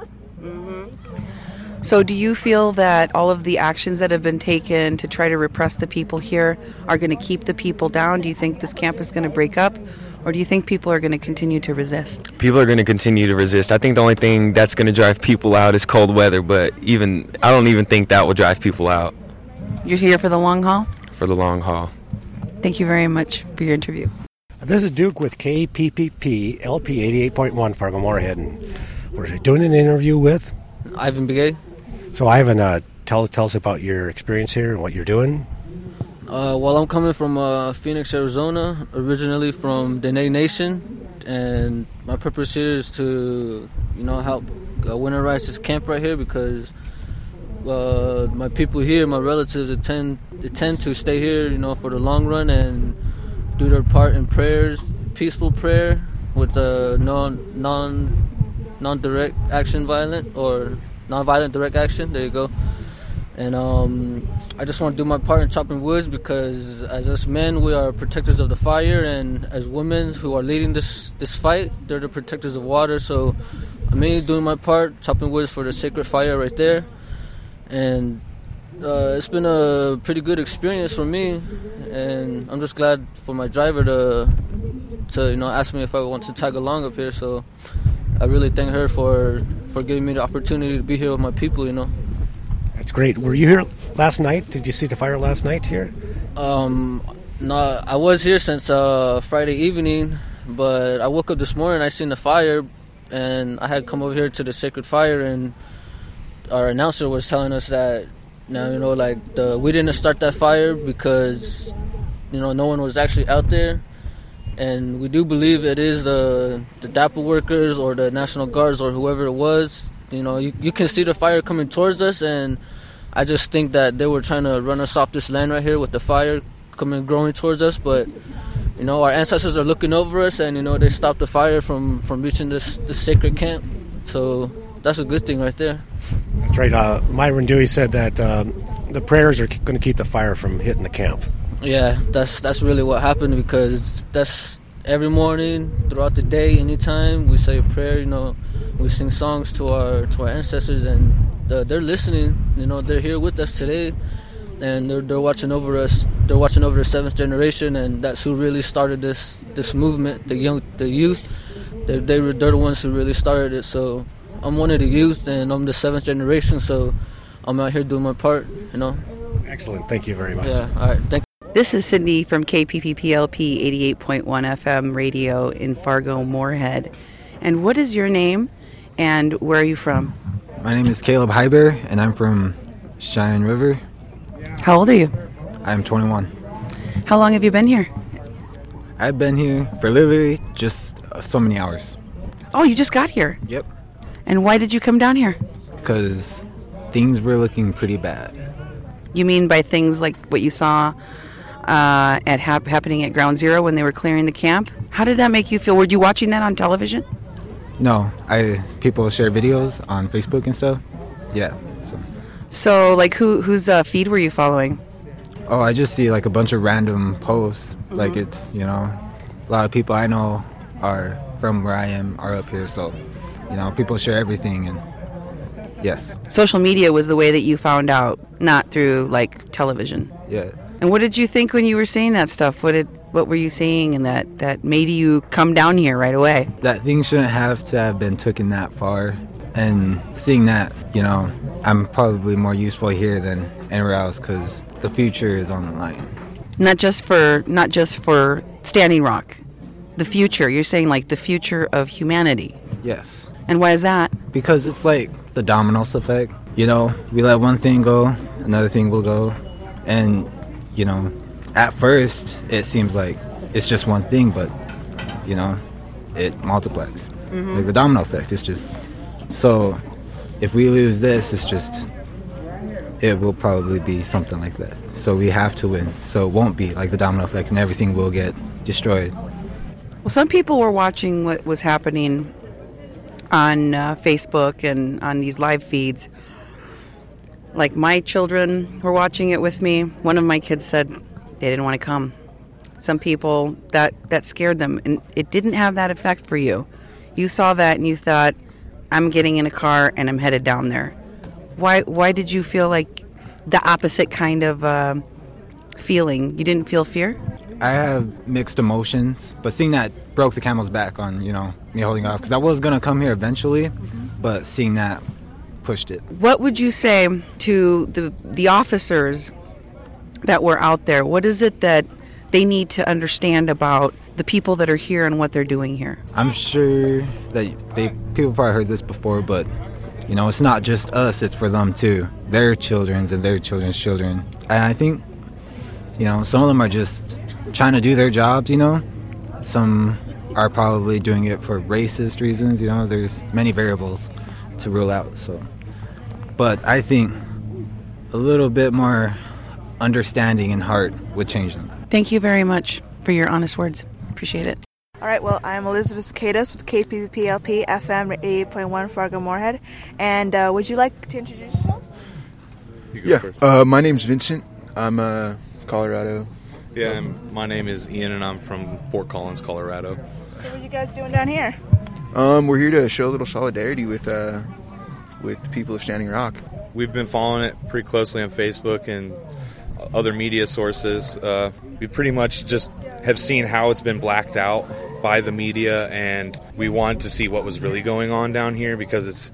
Mm-hmm. So do you feel that all of the actions that have been taken to try to repress the people here are going to keep the people down? Do you think this camp is going to break up? Or do you think people are going to continue to resist? People are going to continue to resist. I think the only thing that's going to drive people out is cold weather, but even I don't even think that will drive people out. You're here for the long haul? For the long haul. Thank you very much for your interview. This is Duke with K P P P L P eighty-eight point one Fargo-Moorhead, and we're doing an interview with Ivan Begay. So Ivan, uh, tell, tell us about your experience here and what you're doing. Uh, well, I'm coming from uh, Phoenix, Arizona, originally from Dene Nation, and my purpose here is to, you know, help uh, winterize this camp right here because uh, my people here, my relatives, they tend, they tend to stay here, you know, for the long run and do their part in prayers, peaceful prayer with uh, non non non-direct action, violent or non-violent direct action. There you go. And um, I just want to do my part in chopping woods because as us men, we are protectors of the fire, and as women who are leading this this fight, they're the protectors of water. So I'm mainly doing my part, chopping woods for the sacred fire right there. And uh, it's been a pretty good experience for me, and I'm just glad for my driver to to you know ask me if I want to tag along up here. So I really thank her for for giving me the opportunity to be here with my people, you know. That's great. Were you here last night? Did you see the fire last night here? Um, no, I was here since uh, Friday evening, but I woke up this morning, I seen the fire, and I had come over here to the Sacred Fire, and our announcer was telling us that, now, you know, like, the, we didn't start that fire because, you know, no one was actually out there. And we do believe it is the the D A P A workers or the National Guards or whoever it was. You know, you, you can see the fire coming towards us, and I just think that they were trying to run us off this land right here with the fire coming, growing towards us. But, you know, our ancestors are looking over us, and, you know, they stopped the fire from, from reaching this, this sacred camp. So that's a good thing right there. That's right. Uh, Myron Dewey said that um, the prayers are going to keep the fire from hitting the camp. Yeah, that's that's really what happened, because that's every morning, throughout the day, anytime we say a prayer, you know, we sing songs to our to our ancestors, and uh, they're listening. You know, they're here with us today, and they're they're watching over us. They're watching over the seventh generation, and that's who really started this this movement. The young, the youth, they they were they're the ones who really started it. So I'm one of the youth, and I'm the seventh generation. So I'm out here doing my part. You know. Excellent. Thank you very much. Yeah. All right. Thank you. This is Cindy from K P P P L P eighty-eight point one F M radio in Fargo, Moorhead. And what is your name, and where are you from? My name is Caleb Hyber, and I'm from Cheyenne River. How old are you? I'm twenty-one. How long have you been here? I've been here for literally just uh, so many hours. Oh, you just got here? Yep. And why did you come down here? Because things were looking pretty bad. You mean by things like what you saw uh, at hap- happening at Ground Zero when they were clearing the camp? How did that make you feel? Were you watching that on television? No, I people share videos on Facebook and stuff. Yeah. So, so like, who whose uh, feed were you following? Oh, I just see like a bunch of random posts. Mm-hmm. Like it's, you know, a lot of people I know are from where I am are up here. So, you know, people share everything, and yes. Social media was the way that you found out, not through like television. Yes. And what did you think when you were seeing that stuff? What did what were you seeing, and that that made you come down here right away? That things shouldn't have to have been taken that far, and seeing that, you know, I'm probably more useful here than anywhere else because the future is on the line. Not just for not just for Standing Rock, the future. You're saying like the future of humanity. Yes. And why is that? Because it's like the dominoes effect. You know, we let one thing go, another thing will go, and you know, at first it seems like it's just one thing, but you know, it multiplies. Mm-hmm. Like the domino effect. It's just so if we lose this, it's just it will probably be something like that. So we have to win. So it won't be like the domino effect, and everything will get destroyed. Well, some people were watching what was happening on uh, Facebook and on these live feeds. Like my children were watching it with me. One of my kids said they didn't want to come. Some people, that, that scared them, and it didn't have that effect for you. You saw that and you thought, I'm getting in a car and I'm headed down there. Why why did you feel like the opposite kind of uh, feeling? You didn't feel fear? I have mixed emotions, but seeing that broke the camel's back on, you know, me holding off, because I was going to come here eventually, mm-hmm. but seeing that pushed it. What would you say to the the officers that were out there? What is it that they need to understand about the people that are here and what they're doing here? I'm sure that they people probably heard this before, but you know, it's not just us, it's for them too. Their children's and their children's children. And I think, you know, some of them are just trying to do their jobs, you know. Some are probably doing it for racist reasons, you know. There's many variables to rule out. So, but I think a little bit more understanding and heart would change them. Thank you very much for your honest words. Appreciate it. All right, well, I'm Elizabeth Cicadas with K P P L P F M eighty-eight point one Fargo Moorhead. And uh, would you like to introduce yourselves? You yeah, uh, my name's Vincent. I'm uh, Colorado. Yeah, and my name is Ian, and I'm from Fort Collins, Colorado. So what are you guys doing down here? Um, we're here to show a little solidarity with uh, with the people of Standing Rock. We've been following it pretty closely on Facebook and other media sources. Uh, we pretty much just have seen how it's been blacked out by the media, and we wanted to see what was really going on down here, because it's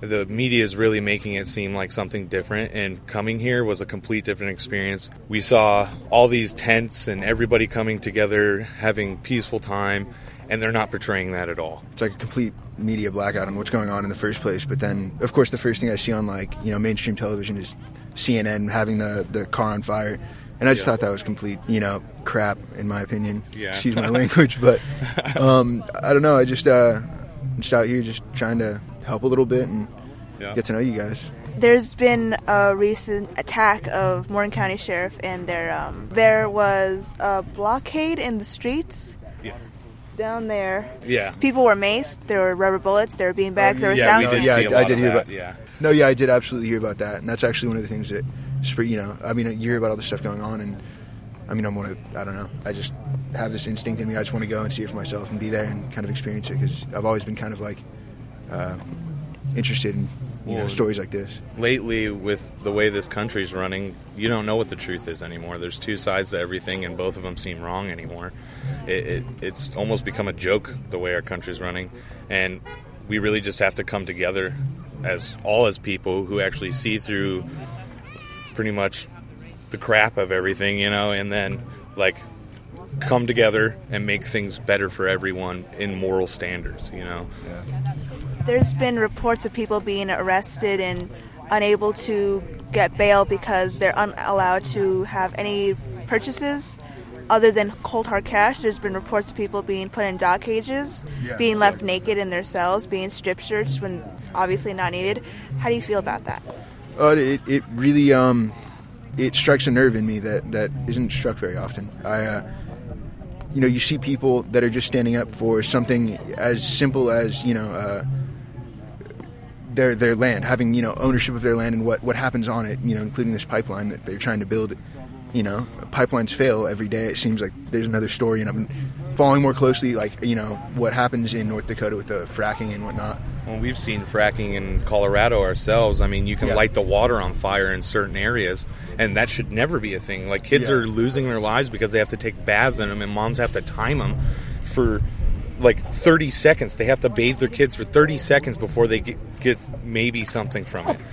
the media is really making it seem like something different, and coming here was a complete different experience. We saw all these tents and everybody coming together, having peaceful time, and they're not portraying that at all. It's like a complete media blackout on what's going on in the first place. But then, of course, the first thing I see on, like, you know, mainstream television is C N N having the, the car on fire. And I just yeah. thought that was complete, you know, crap, in my opinion. Yeah. Excuse my language. But um, I don't know. I just, uh, just out here just trying to help a little bit and yeah. get to know you guys. There's been a recent attack of Morgan County Sheriff, and there, um, there was a blockade in the streets. Yeah. Down there. Yeah. People were maced. There were rubber bullets. There were beanbags. There were yeah, sound. We did yeah, see I, a lot I did of hear that, about. Yeah. No, yeah, I did absolutely hear about that, and that's actually one of the things that, you know, I mean, you hear about all this stuff going on, and I mean, I want to. I don't know. I just have this instinct in me. I just want to go and see it for myself and be there and kind of experience it, because I've always been kind of like uh, interested in you well, know stories like this. Lately, with the way this country's running, you don't know what the truth is anymore. There's two sides to everything, and both of them seem wrong anymore. It, it, it's almost become a joke the way our country's running, and we really just have to come together as all as people who actually see through pretty much the crap of everything, you know, and then like come together and make things better for everyone in moral standards, you know. Yeah. There's been reports of people being arrested and unable to get bail because they're unallowed to have any purchases other than cold hard cash. There's been reports of people being put in dog cages, yeah, being left yeah. naked in their cells, being strip searched when it's obviously not needed. How do you feel about that? Uh, it, it really um, it strikes a nerve in me that, that isn't struck very often. I, uh, you know, you see people that are just standing up for something as simple as, you know, uh, their their land, having, you know, ownership of their land and what, what happens on it, you know, including this pipeline that they're trying to build. You know, pipelines fail every day. It seems like there's another story, and I've been following more closely, like, you know, what happens in North Dakota with the fracking and whatnot. Well, we've seen fracking in Colorado ourselves. I mean, you can yeah. light the water on fire in certain areas, and that should never be a thing. Like, kids yeah. are losing their lives because they have to take baths in them, and moms have to time them for, like, thirty seconds. They have to bathe their kids for thirty seconds before they get, get maybe something from it.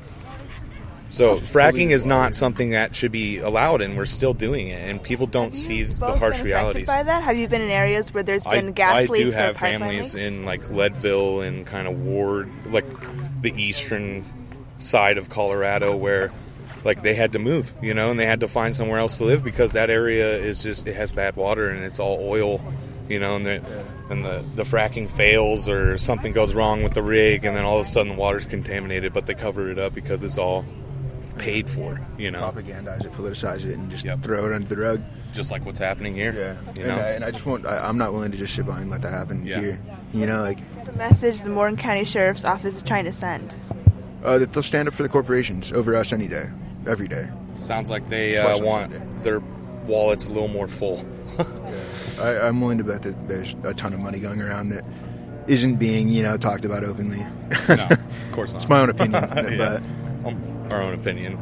So fracking is not something that should be allowed, and we're still doing it, and people don't see the harsh realities. By that, have you been in areas where there's been I, gas leaks? I do have or families leaks? in like Leadville and kind of Ward, like the eastern side of Colorado, where like they had to move, you know, and they had to find somewhere else to live because that area is just, it has bad water and it's all oil, you know, and the and the, the fracking fails or something goes wrong with the rig, and then all of a sudden the water's contaminated, but they cover it up because it's all paid for, you know. Propagandize it, politicize it, and just yep. throw it under the rug. Just like what's happening here. Yeah, you and, know? I, and I just want, I, I'm not willing to just sit behind and let that happen yeah. here. You know, like. The message the Morgan County Sheriff's Office is trying to send? Uh, that they'll stand up for the corporations over us any day, every day. Sounds like they uh, want Sunday. Their wallets a little more full. yeah. I, I'm willing to bet that there's a ton of money going around that isn't being, you know, talked about openly. No, of course not. It's my own opinion, yeah. but. Um, our own opinion.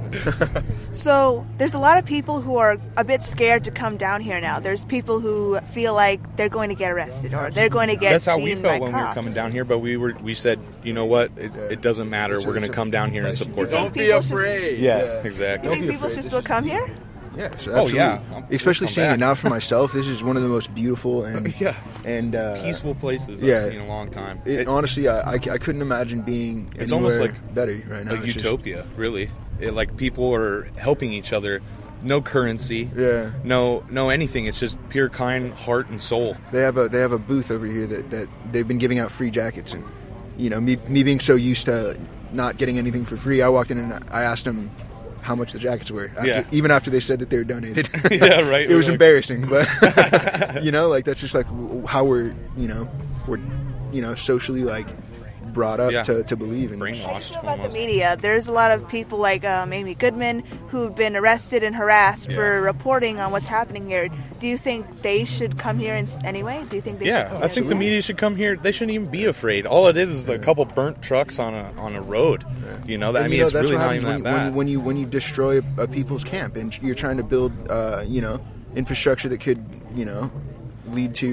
So there's a lot of people who are a bit scared to come down here now. There's people who feel like they're going to get arrested or they're going to get That's how we felt when cops. we were coming down here, but we were we said, you know what, it, it doesn't matter. We're going to come down here and support them. Don't be afraid. Yeah, yeah, exactly. You think people should still come here? Yeah, so absolutely. Oh, yeah. Especially seeing back. It now for myself. This is one of the most beautiful and yeah. and uh, peaceful places yeah, I've seen in a long time. It, it, honestly, I, I, I couldn't imagine being it's anywhere almost like better right now. Like it's utopia, just, really. It, like people are helping each other. No currency. Yeah. No, no anything. It's just pure kind heart and soul. They have a they have a booth over here that, that they've been giving out free jackets, and you know me me being so used to not getting anything for free, I walked in and I asked them how much the jackets were. After, yeah. Even after they said that they were donated. yeah, right. It was like... embarrassing, but you know, like that's just like how we're you know we're you know socially like brought up yeah. to, to believe in. Brainwashed. How do you feel about the media? There's a lot of people like um, Amy Goodman who've been arrested and harassed yeah. for reporting on what's happening here. Do you think they should come here in anyway? Do you think they yeah, should come I think the media should come here. They shouldn't even be afraid. All it is is a couple burnt trucks on a on a road. Yeah. You know, that, I mean, know, it's really not even when, that bad. When, when you when you destroy a, a people's camp and you're trying to build, uh, you know, infrastructure that could, you know, lead to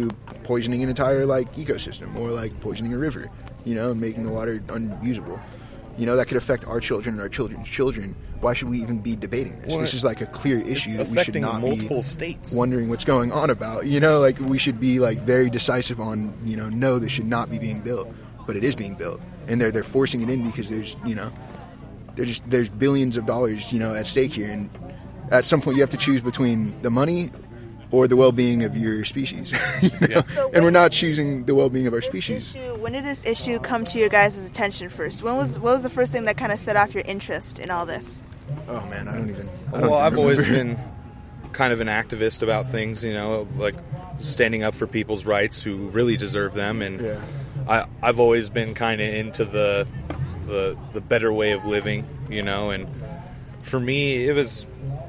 poisoning an entire like ecosystem, or like poisoning a river, you know, and making the water unusable. You know, that could affect our children and our children's children. Why should we even be debating this? Well, this is like a clear issue that we should affecting not multiple be states. wondering what's going on about. You know, like we should be like very decisive on, you know, no, this should not be being built, but it is being built, and they're they're forcing it in because there's, you know, there's just there's billions of dollars, you know, at stake here, and at some point you have to choose between the money or the well-being of your species. You know? Yeah. So and we're not choosing the well-being of our species. Issue, when did this issue come to your guys' attention first? When was what was the first thing that kind of set off your interest in all this? Oh man, I don't even. I don't well, even I've always remember. been kind of an activist about things, you know, like standing up for people's rights who really deserve them, and yeah. I, I've always been kind of into the the the better way of living, you know, and for me, it was.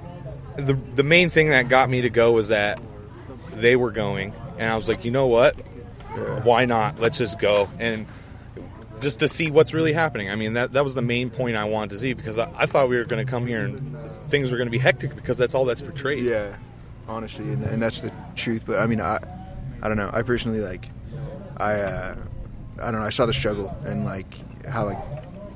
The the main thing that got me to go was that they were going, and I was like, you know what? Yeah. Why not? Let's just go, and just to see what's really happening. I mean, that that was the main point I wanted to see, because I, I thought we were going to come here and things were going to be hectic, because that's all that's portrayed. Yeah, honestly, and, and that's the truth. But I mean, I I don't know. I personally like I uh, I don't know. I saw the struggle and like how like.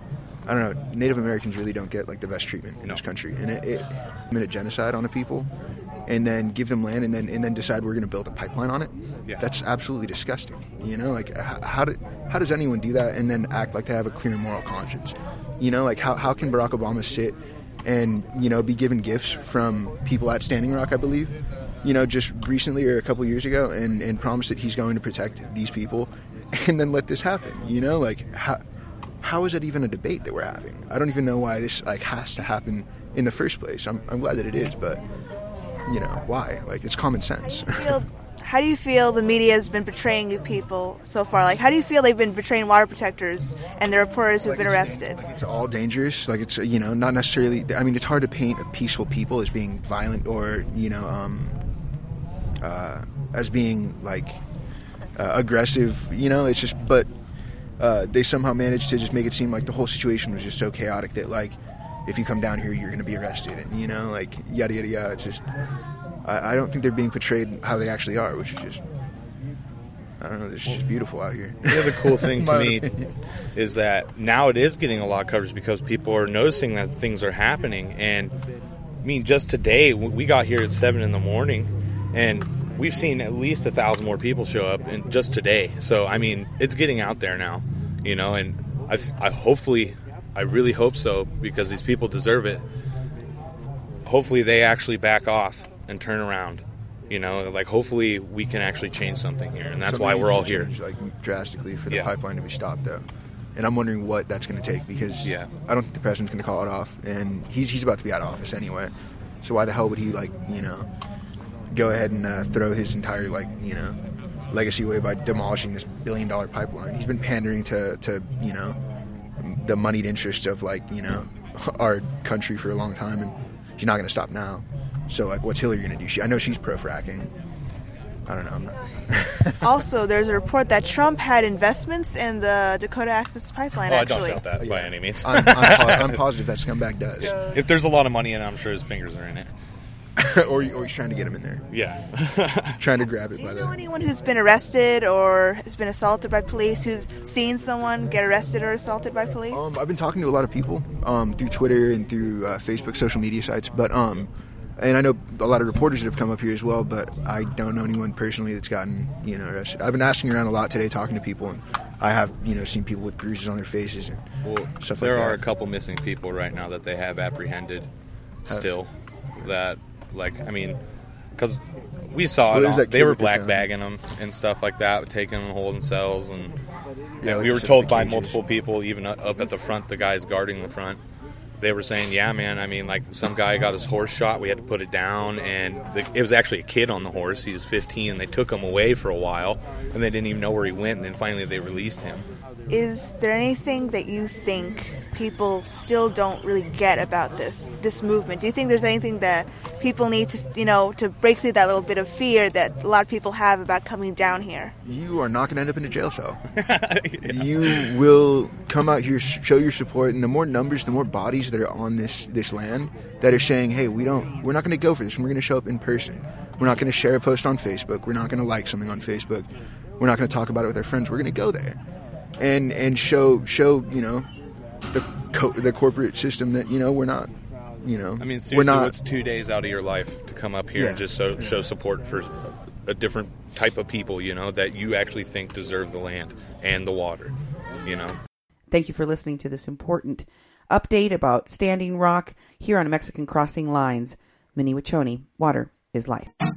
I don't know, Native Americans really don't get like the best treatment in no. this country, and it, it commit a genocide on a people, and then give them land, and then and then decide we're going to build a pipeline on it. Yeah. That's absolutely disgusting. You know, like how do, how does anyone do that and then act like they have a clear moral conscience? You know, like how how can Barack Obama sit and, you know, be given gifts from people at Standing Rock, I believe, you know, just recently or a couple years ago, and and promise that he's going to protect these people, and then let this happen? You know, like how. How is it even a debate that we're having? I don't even know why this like has to happen in the first place. I'm I'm glad that it is, but you know why? Like it's common sense. How do you feel, how do you feel the media has been portraying people so far? Like, how do you feel they've been portraying water protectors and the reporters who've like been it's, arrested? Like it's all dangerous. Like it's, you know, not necessarily. I mean, it's hard to paint a peaceful people as being violent or, you know, um, uh, as being like uh, aggressive. You know, it's just but. Uh, they somehow managed to just make it seem like the whole situation was just so chaotic that, like, if you come down here, you're going to be arrested, and, you know, like, yada, yada, yada. It's just, I, I don't think they're being portrayed how they actually are, which is just, I don't know, it's just beautiful out here. The other cool thing to me is that now it is getting a lot of coverage because people are noticing that things are happening, and, I mean, just today, we got here at seven in the morning, and we've seen at least a thousand more people show up in just today. So, I mean, it's getting out there now, you know, and I, I hopefully, I really hope so, because these people deserve it. Hopefully they actually back off and turn around, you know, like hopefully we can actually change something here. And that's Something why we're all needs to here. change, like, drastically for the Yeah. pipeline to be stopped, though. And I'm wondering what that's going to take, because Yeah. I don't think the president's going to call it off, and he's he's about to be out of office anyway. So why the hell would he, like, you know, go ahead and uh, throw his entire, like, you know, legacy away by demolishing this billion dollar pipeline? He's been pandering to, to, you know, the moneyed interests of, like, you know, our country for a long time, and he's not going to stop now. So, like, what's Hillary going to do? She, I know she's pro-fracking. I don't know. I'm not. Also, there's a report that Trump had investments in the Dakota Access Pipeline, Oh, actually. I don't doubt that by any means. I'm, I'm, po- I'm positive that scumbag does. So- If there's a lot of money in it, I'm sure his fingers are in it. or, or he's trying to get him in there. Yeah. Trying to grab it Do by you the... know anyone who's been arrested or has been assaulted by police, who's seen someone get arrested or assaulted by police? Um, I've been talking to a lot of people um, through Twitter and through uh, Facebook, social media sites, but um, and I know a lot of reporters that have come up here as well, but I don't know anyone personally that's gotten, you know, arrested. I've been asking around a lot today, talking to people, and I have, you know, seen people with bruises on their faces and Well, stuff there like that. are a couple missing people right now that they have apprehended still. That, like, I mean, because we saw Well, it. there's On, that they kid were with the black phone. bagging them and stuff like that, taking them, holding cells, and, Yeah, and like we you were said, told the by cages. multiple people, even up up at the front, the guys guarding the front. They were saying, yeah, man, I mean, like, some guy got his horse shot. We had to put it down, and the, it was actually a kid on the horse. He was fifteen, and they took him away for a while, and they didn't even know where he went, and then finally they released him. Is there anything that you think people still don't really get about this this movement? Do you think there's anything that people need to, you know, to break through that little bit of fear that a lot of people have about coming down here? You are not going to end up in a jail cell. Yeah. You will come out here, show your support, and the more numbers, the more bodies that are on this this land that are saying, "Hey, we don't, we're not going to go for this, and we're going to show up in person. We're not going to share a post on Facebook. We're not going to like something on Facebook. We're not going to talk about it with our friends. We're going to go there and and show show you know the co- the corporate system that you know we're not you know I mean seriously, we're not. What's two days out of your life to come up here Yeah. and just so, show support for a different type of people, you know, that you actually think deserve the land and the water, you know. Thank you for listening to this important update about Standing Rock here on Mexican Crossing Lines. Minnie Wachoni, water is life.